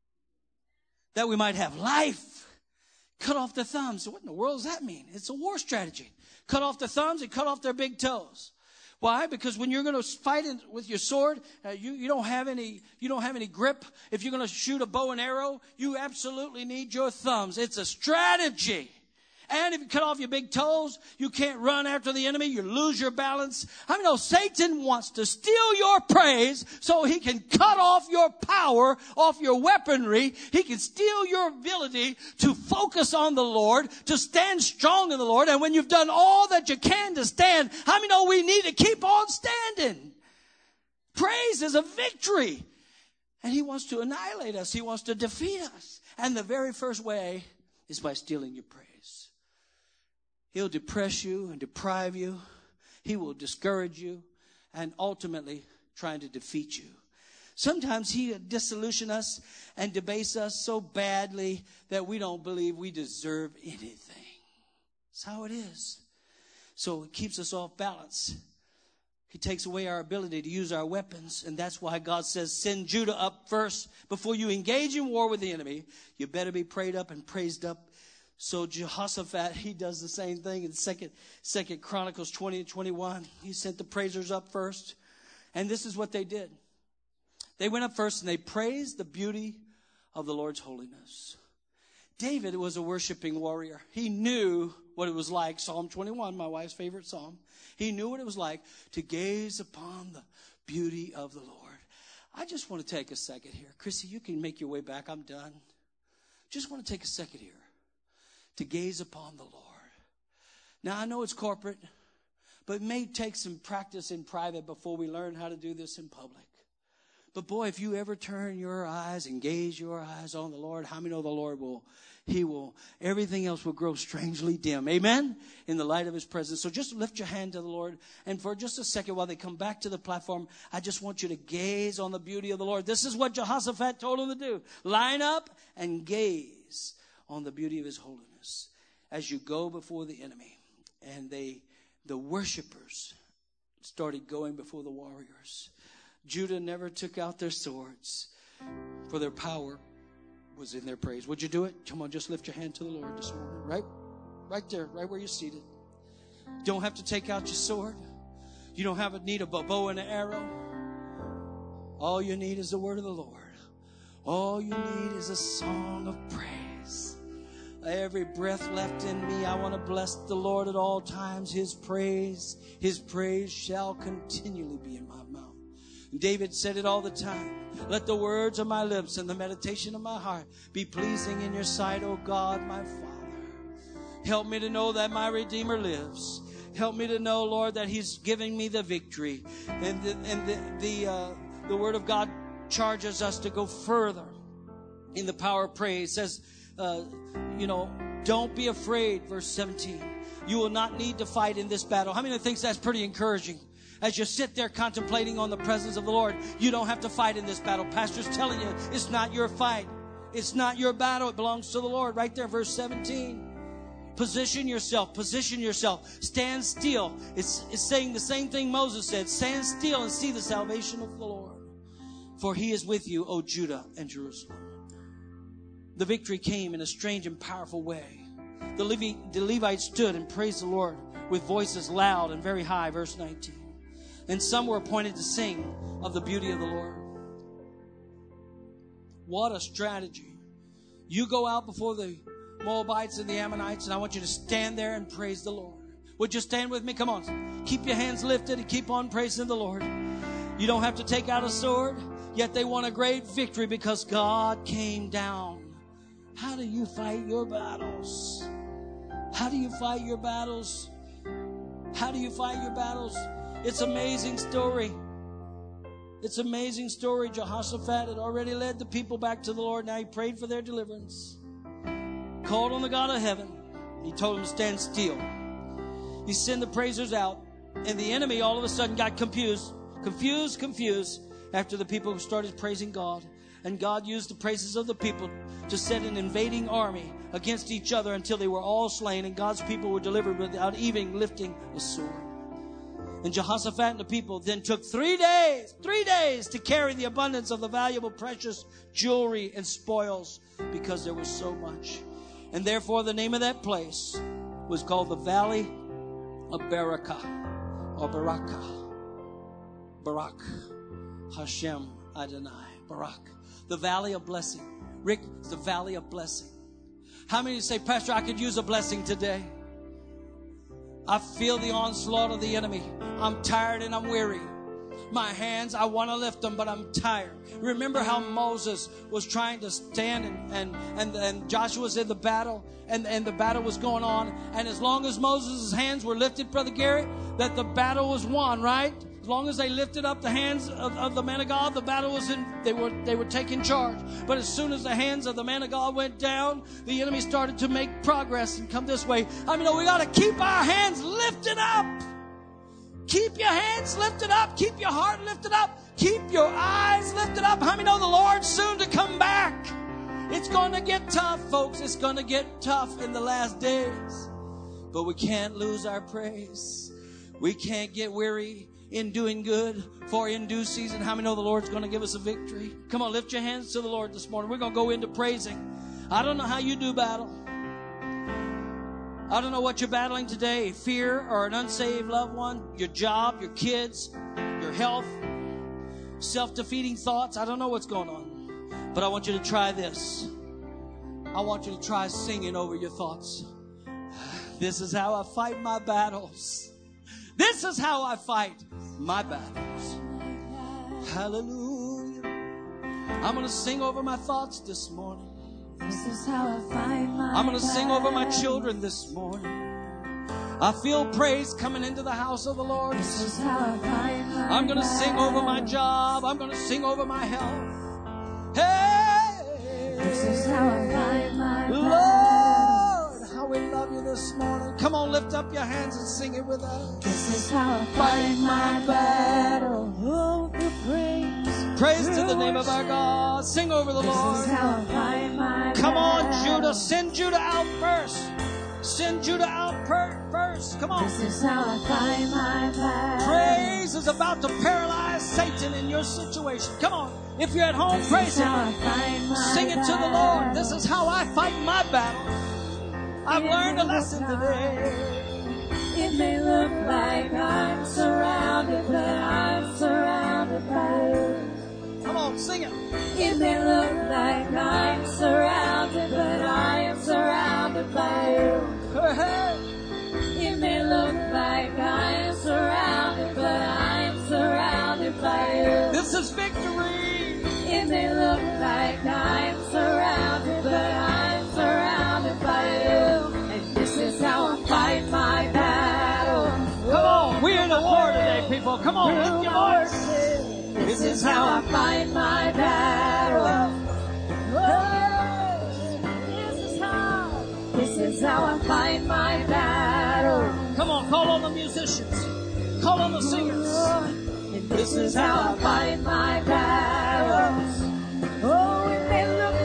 that we might have life? Cut off the thumbs. What in the world does that mean? It's a war strategy. Cut off the thumbs and cut off their big toes. Why? Because when you're going to fight in, with your sword, uh, you, you don't have any, you don't have any grip. If you're going to shoot a bow and arrow, you absolutely need your thumbs. It's a strategy. And if you cut off your big toes, you can't run after the enemy. You lose your balance. I mean, no, Satan wants to steal your praise so he can cut off your power, off your weaponry. He can steal your ability to focus on the Lord, to stand strong in the Lord. And when you've done all that you can to stand, how many know we need to keep on standing? Praise is a victory. And he wants to annihilate us. He wants to defeat us. And the very first way is by stealing your praise. He'll depress you and deprive you. He will discourage you and ultimately trying to defeat you. Sometimes he disillusion us and debase us so badly that we don't believe we deserve anything. That's how it is. So it keeps us off balance. He takes away our ability to use our weapons. And that's why God says, send Judah up first. Before you engage in war with the enemy, you better be prayed up and praised up. So Jehoshaphat, he does the same thing in Second, Second Chronicles twenty and twenty-one. He sent the praisers up first. And this is what they did. They went up first and they praised the beauty of the Lord's holiness. David was a worshiping warrior. He knew what it was like. Psalm twenty-one, my wife's favorite psalm. He knew what it was like to gaze upon the beauty of the Lord. I just want to take a second here. Chrissy, you can make your way back. I'm done. Just want to take a second here to gaze upon the Lord. Now, I know it's corporate, but it may take some practice in private before we learn how to do this in public. But boy, if you ever turn your eyes and gaze your eyes on the Lord, how many know the Lord will, he will, everything else will grow strangely dim. Amen? In the light of his presence. So just lift your hand to the Lord. And for just a second while they come back to the platform, I just want you to gaze on the beauty of the Lord. This is what Jehoshaphat told him to do. Line up and gaze on the beauty of his holiness as you go before the enemy. And they, the worshipers started going before the warriors. Judah never took out their swords, for their power was in their praise. Would you do it? Come on, just lift your hand to the Lord this morning. Right, right there, right where you're seated. You don't have to take out your sword. You don't have a need of a bow and an arrow. All you need is the word of the Lord. All you need is a song of praise. Every breath left in me, I want to bless the Lord at all times. His praise, his praise shall continually be in my mouth. David said it all the time. Let the words of my lips and the meditation of my heart be pleasing in your sight, O God, my Father. Help me to know that my Redeemer lives. Help me to know, Lord, that he's giving me the victory. And the, and the, the, uh, the word of God charges us to go further in the power of praise. It says, uh, you know, don't be afraid, verse seventeen. You will not need to fight in this battle. How many thinks that's pretty encouraging? As you sit there contemplating on the presence of the Lord, you don't have to fight in this battle. Pastor's telling you it's not your fight. It's not your battle. It belongs to the Lord. Right there, verse seventeen. Position yourself. Position yourself. Stand still. It's, it's saying the same thing Moses said. Stand still and see the salvation of the Lord. For he is with you, O Judah and Jerusalem. The victory came in a strange and powerful way. The, Levi, the Levites stood and praised the Lord with voices loud and very high. Verse nineteen. And some were appointed to sing of the beauty of the Lord. What a strategy. You go out before the Moabites and the Ammonites, and I want you to stand there and praise the Lord. Would you stand with me? Come on. Keep your hands lifted and keep on praising the Lord. You don't have to take out a sword, yet they won a great victory because God came down. How do you fight your battles? How do you fight your battles? How do you fight your battles? It's an amazing story. It's an amazing story. Jehoshaphat had already led the people back to the Lord. Now he prayed for their deliverance. called on the God of heaven. He told him to stand still. He sent the praisers out, and the enemy all of a sudden got confused, confused, confused after the people started praising God. And God used the praises of the people to set an invading army against each other until they were all slain, and God's people were delivered without even lifting a sword. And Jehoshaphat and the people then took three days, three days to carry the abundance of the valuable, precious jewelry and spoils, because there was so much. And therefore the name of that place was called the Valley of Barakah, or Barakah. Barak. Hashem Adonai. Barak. The Valley of Blessing. Rick, it's the Valley of Blessing. How many say, Pastor, I could use a blessing today? I feel the onslaught of the enemy. I'm tired and I'm weary. My hands, I want to lift them, but I'm tired. Remember how Moses was trying to stand and, and, and, and Joshua was in the battle, and, and the battle was going on. And as long as Moses' hands were lifted, Brother Gary, that the battle was won, right? As long as they lifted up the hands of, of the man of God, the battle was in, they were, they were taking charge. But as soon as the hands of the man of God went down, the enemy started to make progress and come this way. I mean, we got to keep our hands lifted up. Keep your hands lifted up. Keep your heart lifted up. Keep your eyes lifted up. How many know the Lord's soon to come back? It's going to get tough, folks. It's going to get tough in the last days. But we can't lose our praise. We can't get weary in doing good, for in due season, how many know the Lord's going to give us a victory? Come on, lift your hands to the Lord this morning. We're going to go into praising. I don't know how you do battle. I don't know what you're battling today, fear or an unsaved loved one, your job, your kids, your health, self-defeating thoughts. I don't know what's going on, but I want you to try this. I want you to try singing over your thoughts. This is how I fight my battles. This is how I fight my battles. Hallelujah. I'm going to sing over my thoughts this morning. This is how I fight my I'm going to sing over my children this morning. I feel praise coming into the house of the Lord. This is how I fight my I'm going to sing over my job. I'm going to sing over my health. Hey! This is how I fight my Lord, how we love you this morning. Come on, lift up your hands and sing it with us. This is how I fight my battle. Oh, the praise. Praise to the name of our God. Sing over the Lord. This is how I fight my Come on, battle. Judah. Send Judah out first. Send Judah out per- first. Come on. This is how I fight my battle. Praise is about to paralyze Satan in your situation. Come on. If you're at home, This praise is Him. how I fight my Sing it to the Lord. This is how I fight my battle. I've learned a lesson today. It may look like I'm surrounded, but I'm surrounded by you. Come on, sing it. It may look like I'm surrounded, but I am surrounded by you. Hey, hey. It may look like I am surrounded, but I am surrounded by you. This is victory. It may look like I am surrounded, but I am surrounded by you. And this is how I fight my battle. Come on, we're in a war today, people. Come on, lift your voice. This is how I fight my battle. Oh, this is how. This is how I fight my battle. Come on, call on the musicians. Call on the singers. And this is how I fight my battles. Oh, it may look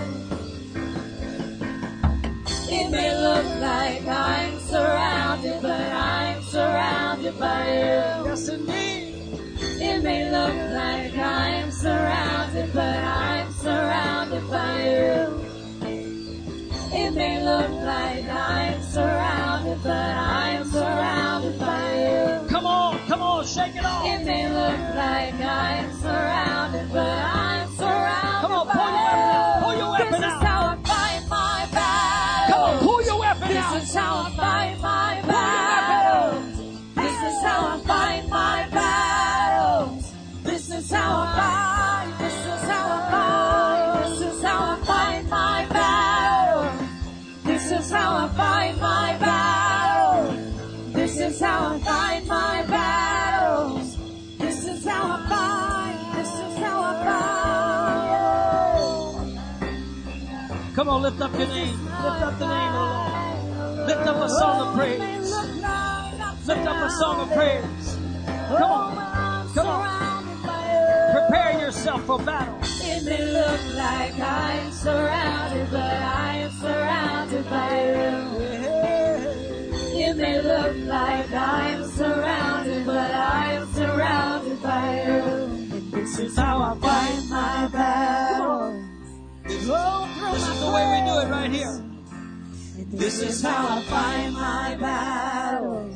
like, it may look like I'm surrounded, but I'm surrounded by you. Yes, indeed. It may look like I'm surrounded, but I'm surrounded by you. It may look like I'm surrounded, but I'm surrounded by you. Come on, come on, shake it off. It may look like I'm surrounded, but I'm surrounded Come on, by pull your weapon out. Pull your you. weapon This out. is how I fight my battle. Come on, pull your weapon This out. is how I fight my battles. This is how I fight my battles. This is how I fight. This is how I fight. This is how I fight my battle. This is how I fight my battle. This is how I fight my battles. This is how I fight. This Come on, lift up your name. Lift up the name of the Lord. Lift up a song of praise. Lift up a song of praise. Come on. Come on. Prepare yourself for battle. It may look like I am surrounded, but I am surrounded by you. It may look like I am surrounded, but I am surrounded by you. And this is how I fight my battle. This is the way we do it right here. This is how I fight my battles.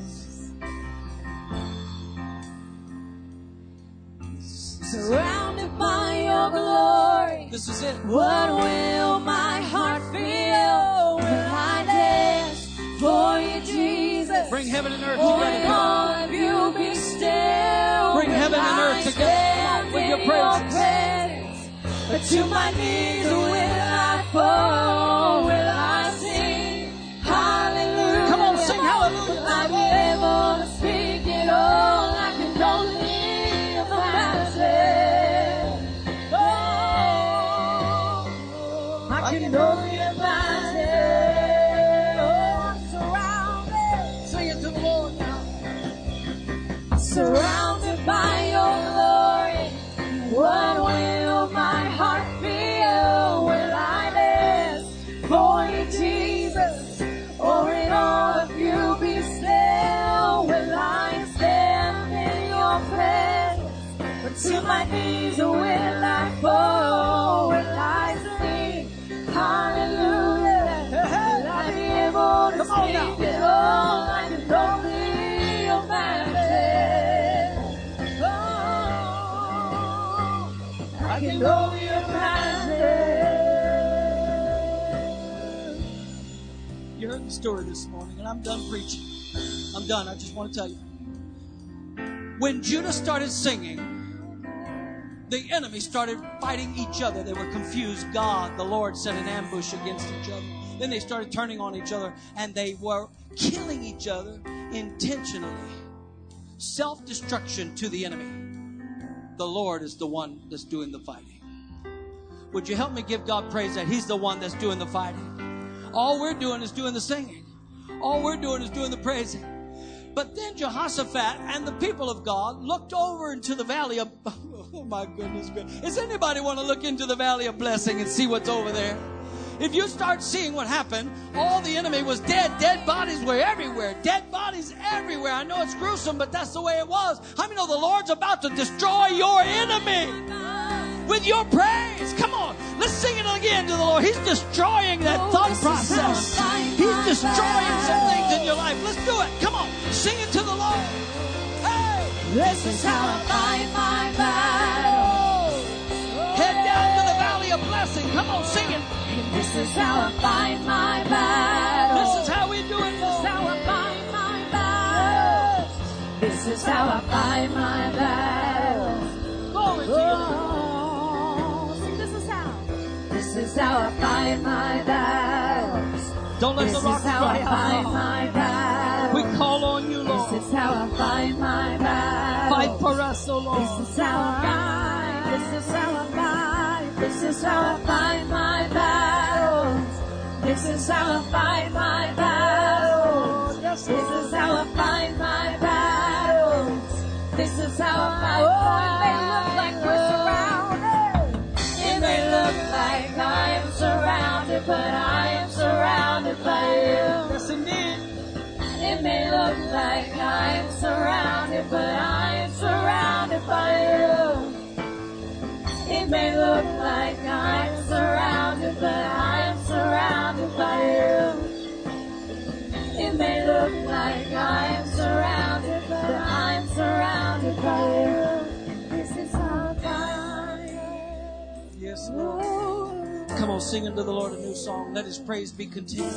Surrounded by your glory. This is it. What will my heart feel when I dance for you, Jesus? Bring heaven and earth Will together. all of you be still? Bring heaven and earth together with your praises. But to my knees will I fall, will I sing hallelujah. Come on, sing hallelujah. Will I be able to speak it all? I can only imagine. Oh, I can only imagine. Oh, I'm surrounded. Sing it to the Lord now. Surrounded by your glory. What will my heart feel? Will I dance for you, Jesus? Or in all of you be still? Will I stand in your presence? But to my knees will I fall? Will I sing hallelujah? Will I be able to speak it all? I can only imagine. Oh, I can only imagine. You heard the story this morning, and I'm done preaching. I'm done. I just want to tell you. When Judah started singing, the enemy started fighting each other. They were confused. God, the Lord, set an ambush against each other. Then they started turning on each other, and they were killing each other intentionally. Self-destruction to the enemy. The Lord is the one that's doing the fighting. Would you help me give God praise that He's the one that's doing the fighting? All we're doing is doing the singing. All we're doing is doing the praising. But then Jehoshaphat and the people of God looked over into the valley of, oh my goodness. Does anybody want to look into the valley of blessing and see what's over there? If you start seeing what happened, all the enemy was dead. Dead bodies were everywhere. Dead bodies everywhere. I know it's gruesome, but that's the way it was. How many know the Lord's about to destroy your enemy with your praise? Come on, let's sing it again to the Lord. He's destroying that thought process. He's destroying some things in your life. Let's do it. Come on, sing it to the Lord. Hey, this is how I fight my battle. Head down to the valley of blessing. Come on, sing it. This is how I fight my battle. This is how we do it. This is how I fight my battle. This is how I fight my battle. Glory to oh, sing, this is how. This is how I fight my battles. Don't let this the rock is how cry I fight out. my battles. We call on you, Lord. This is how I fight my battles. Fight for us, O Lord. This is how I fight. This is how I fight. This is how I fight my battles. This is how I fight my battles. This is how I fight my battles. This is how I fight my battles. It may look like we're surrounded. It may look like I am surrounded, but I am surrounded by you. Yes, indeed. It may look like I am surrounded, but I am surrounded by you. It may look like I am surrounded, but I am surrounded by you. It may look like I am surrounded, but I am surrounded by you. This is how I find. Yes, Lord. Come on, sing unto the Lord a new song. Let His praise be continued.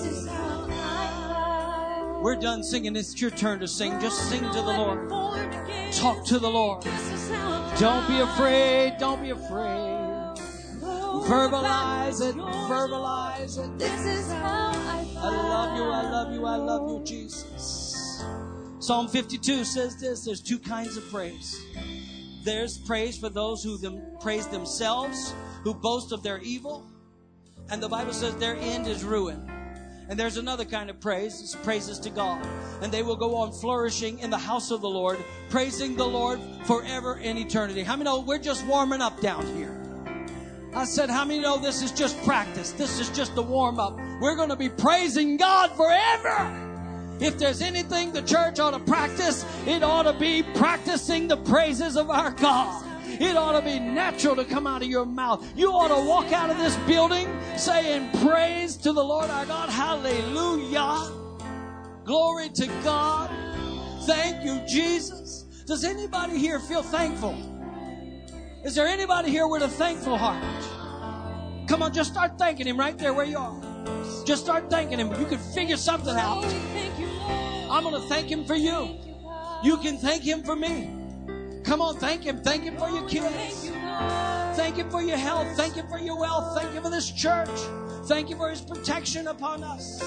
We're done singing. It's your turn to sing. Just sing to the Lord. Talk to the Lord. Don't be afraid. Don't be afraid. Verbalize it. Verbalize it. This is how I I love you. I love you. I love you, Jesus. Psalm fifty-two says this. There's two kinds of praise. There's praise for those who them, praise themselves, who boast of their evil. And the Bible says their end is ruin. And there's another kind of praise. It's praises to God. And they will go on flourishing in the house of the Lord, praising the Lord forever in eternity. How many know we're just warming up down here? I said, how many know this is just practice? This is just a warm up. We're going to be praising God forever. If there's anything the church ought to practice, it ought to be practicing the praises of our God. It ought to be natural to come out of your mouth. You ought to walk out of this building saying praise to the Lord our God. Hallelujah. Glory to God. Thank you, Jesus. Does anybody here feel thankful? Is there anybody here with a thankful heart? Come on, just start thanking Him right there where you are. Just start thanking Him. You can figure something out. I'm going to thank Him for you. You can thank Him for me. Come on, thank Him. Thank Him for your kids. Thank Him for your health. Thank Him for your wealth. Thank Him for this church. Thank you for His protection upon us.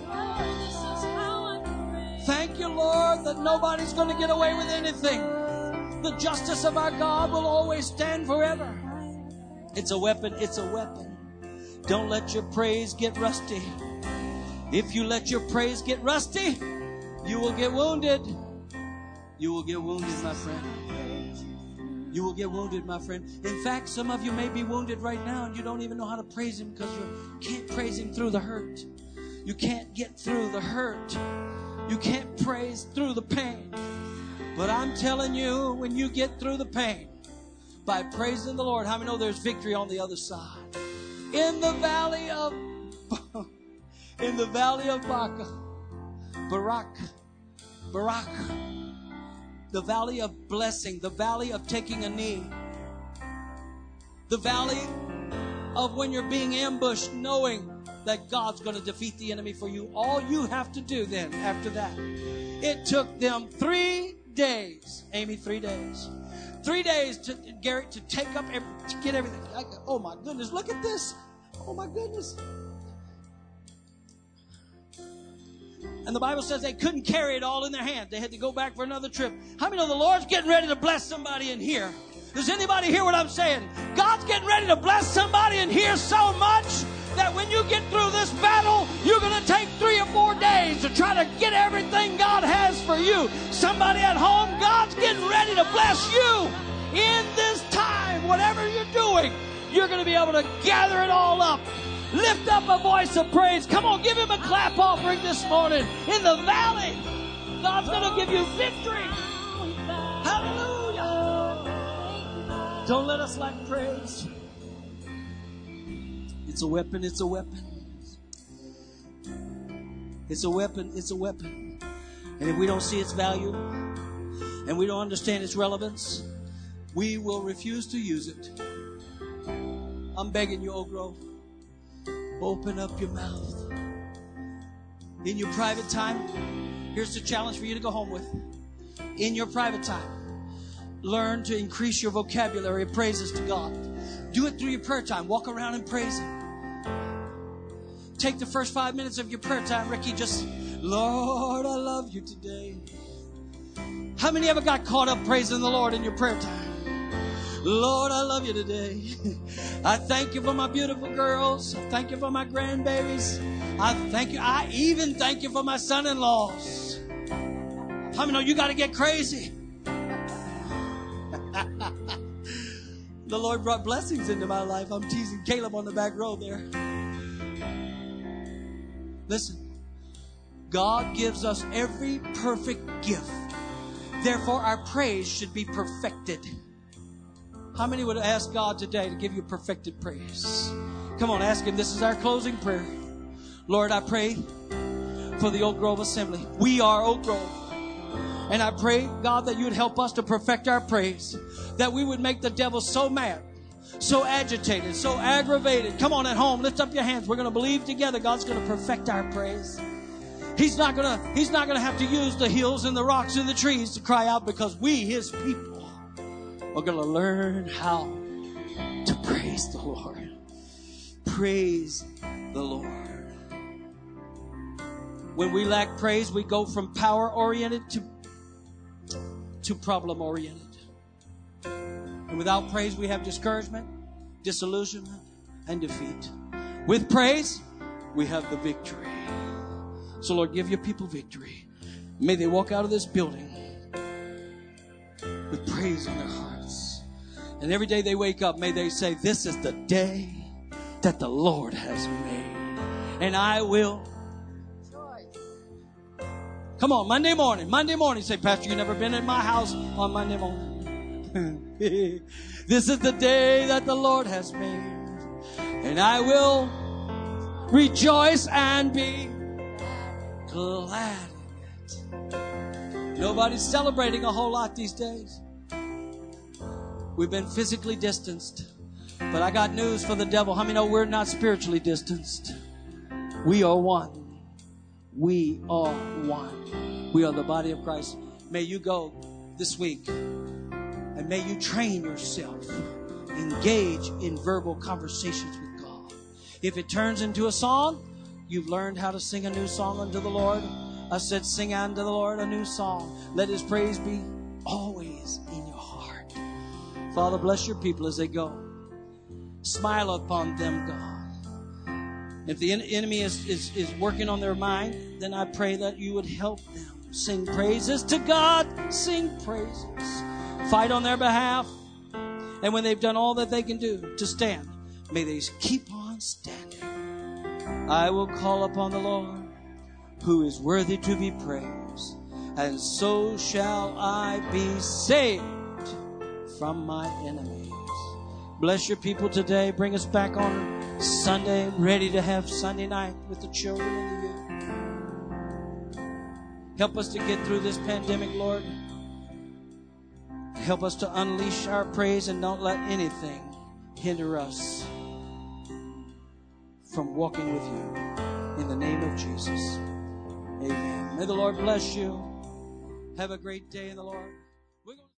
Thank you, Lord, that nobody's going to get away with anything. The justice of our God will always stand forever. It's a weapon. It's a weapon. Don't let your praise get rusty. If you let your praise get rusty, you will get wounded. You will get wounded, my friend. You will get wounded, my friend. In fact, some of you may be wounded right now and you don't even know how to praise Him because you can't praise Him through the hurt. You can't get through the hurt. You can't praise through the pain. But I'm telling you, when you get through the pain, by praising the Lord, how many know there's victory on the other side? In the valley of, in the valley of Baca, Barak, Barak, the valley of blessing, the valley of taking a knee, the valley of when you're being ambushed, knowing that God's going to defeat the enemy for you. All you have to do then, after that, it took them three days, Amy, three days, three days to Garrett to take up, every, to get everything. I, oh my goodness, look at this. Oh my goodness. And the Bible says they couldn't carry it all in their hand. They had to go back for another trip. How many know the Lord's getting ready to bless somebody in here? Does anybody hear what I'm saying? God's getting ready to bless somebody in here so much that when you get through this battle, you're going to take three or four days to try to get everything God has for you. Somebody at home, God's getting ready to bless you in this time. Whatever you're doing, you're going to be able to gather it all up. Lift up a voice of praise. Come on, give Him a clap offering this morning. In the valley, God's going to give you victory. Hallelujah. Don't let us lack praise. It's a weapon. It's a weapon. It's a weapon. It's a weapon. And if we don't see its value and we don't understand its relevance, we will refuse to use it. I'm begging you, Oak Grove. Open up your mouth. In your private time, here's the challenge for you to go home with. In your private time, learn to increase your vocabulary of praises to God. Do it through your prayer time. Walk around and praise Him. Take the first five minutes of your prayer time, Ricky. Just, Lord, I love you today. How many ever got caught up praising the Lord in your prayer time? Lord, I love you today. I thank you for my beautiful girls. I thank you for my grandbabies. I thank you. I even thank you for my son-in-laws. How many know you got to get crazy? The Lord brought blessings into my life. I'm teasing Caleb on the back row there. Listen, God gives us every perfect gift. Therefore, our praise should be perfected. How many would ask God today to give you perfected praise? Come on, ask Him. This is our closing prayer. Lord, I pray for the Oak Grove Assembly. We are Oak Grove. And I pray, God, that you would help us to perfect our praise. That we would make the devil so mad, so agitated, so aggravated. Come on at home, lift up your hands. We're going to believe together God's going to perfect our praise. He's not going to, He's not going to have to use the hills and the rocks and the trees to cry out, because we, His people, are going to learn how to praise the Lord. Praise the Lord. When we lack praise, we go from power-oriented to, to problem-oriented. And without praise, we have discouragement, disillusionment, and defeat. With praise, we have the victory. So, Lord, give your people victory. May they walk out of this building with praise in their hearts. And every day they wake up, may they say, this is the day that the Lord has made. And I will. Come on, Monday morning. Monday morning. Say, Pastor, you never been in my house on Monday morning. This is the day that the Lord has made. And I will rejoice and be glad in it. Nobody's celebrating a whole lot these days. We've been physically distanced. But I got news for the devil. How many know we're not spiritually distanced? We are one. We are one. We are the body of Christ. May you go this week and may you train yourself. Engage in verbal conversations with God. If it turns into a song, you've learned how to sing a new song unto the Lord. I said, sing unto the Lord a new song. Let his praise be always in your heart. Father, bless your people as they go. Smile upon them, God. If the enemy is, is, is working on their mind, then I pray that you would help them. Sing praises to God. Sing praises. Fight on their behalf. And when they've done all that they can do to stand, may they keep on standing. I will call upon the Lord, who is worthy to be praised, and so shall I be saved from my enemies. Bless your people today. Bring us back on Sunday, ready to have Sunday night with the children in the youth. Help us to get through this pandemic, Lord. Help us to unleash our praise and don't let anything hinder us from walking with you. In the name of Jesus. Amen. May the Lord bless you. Have a great day in the Lord.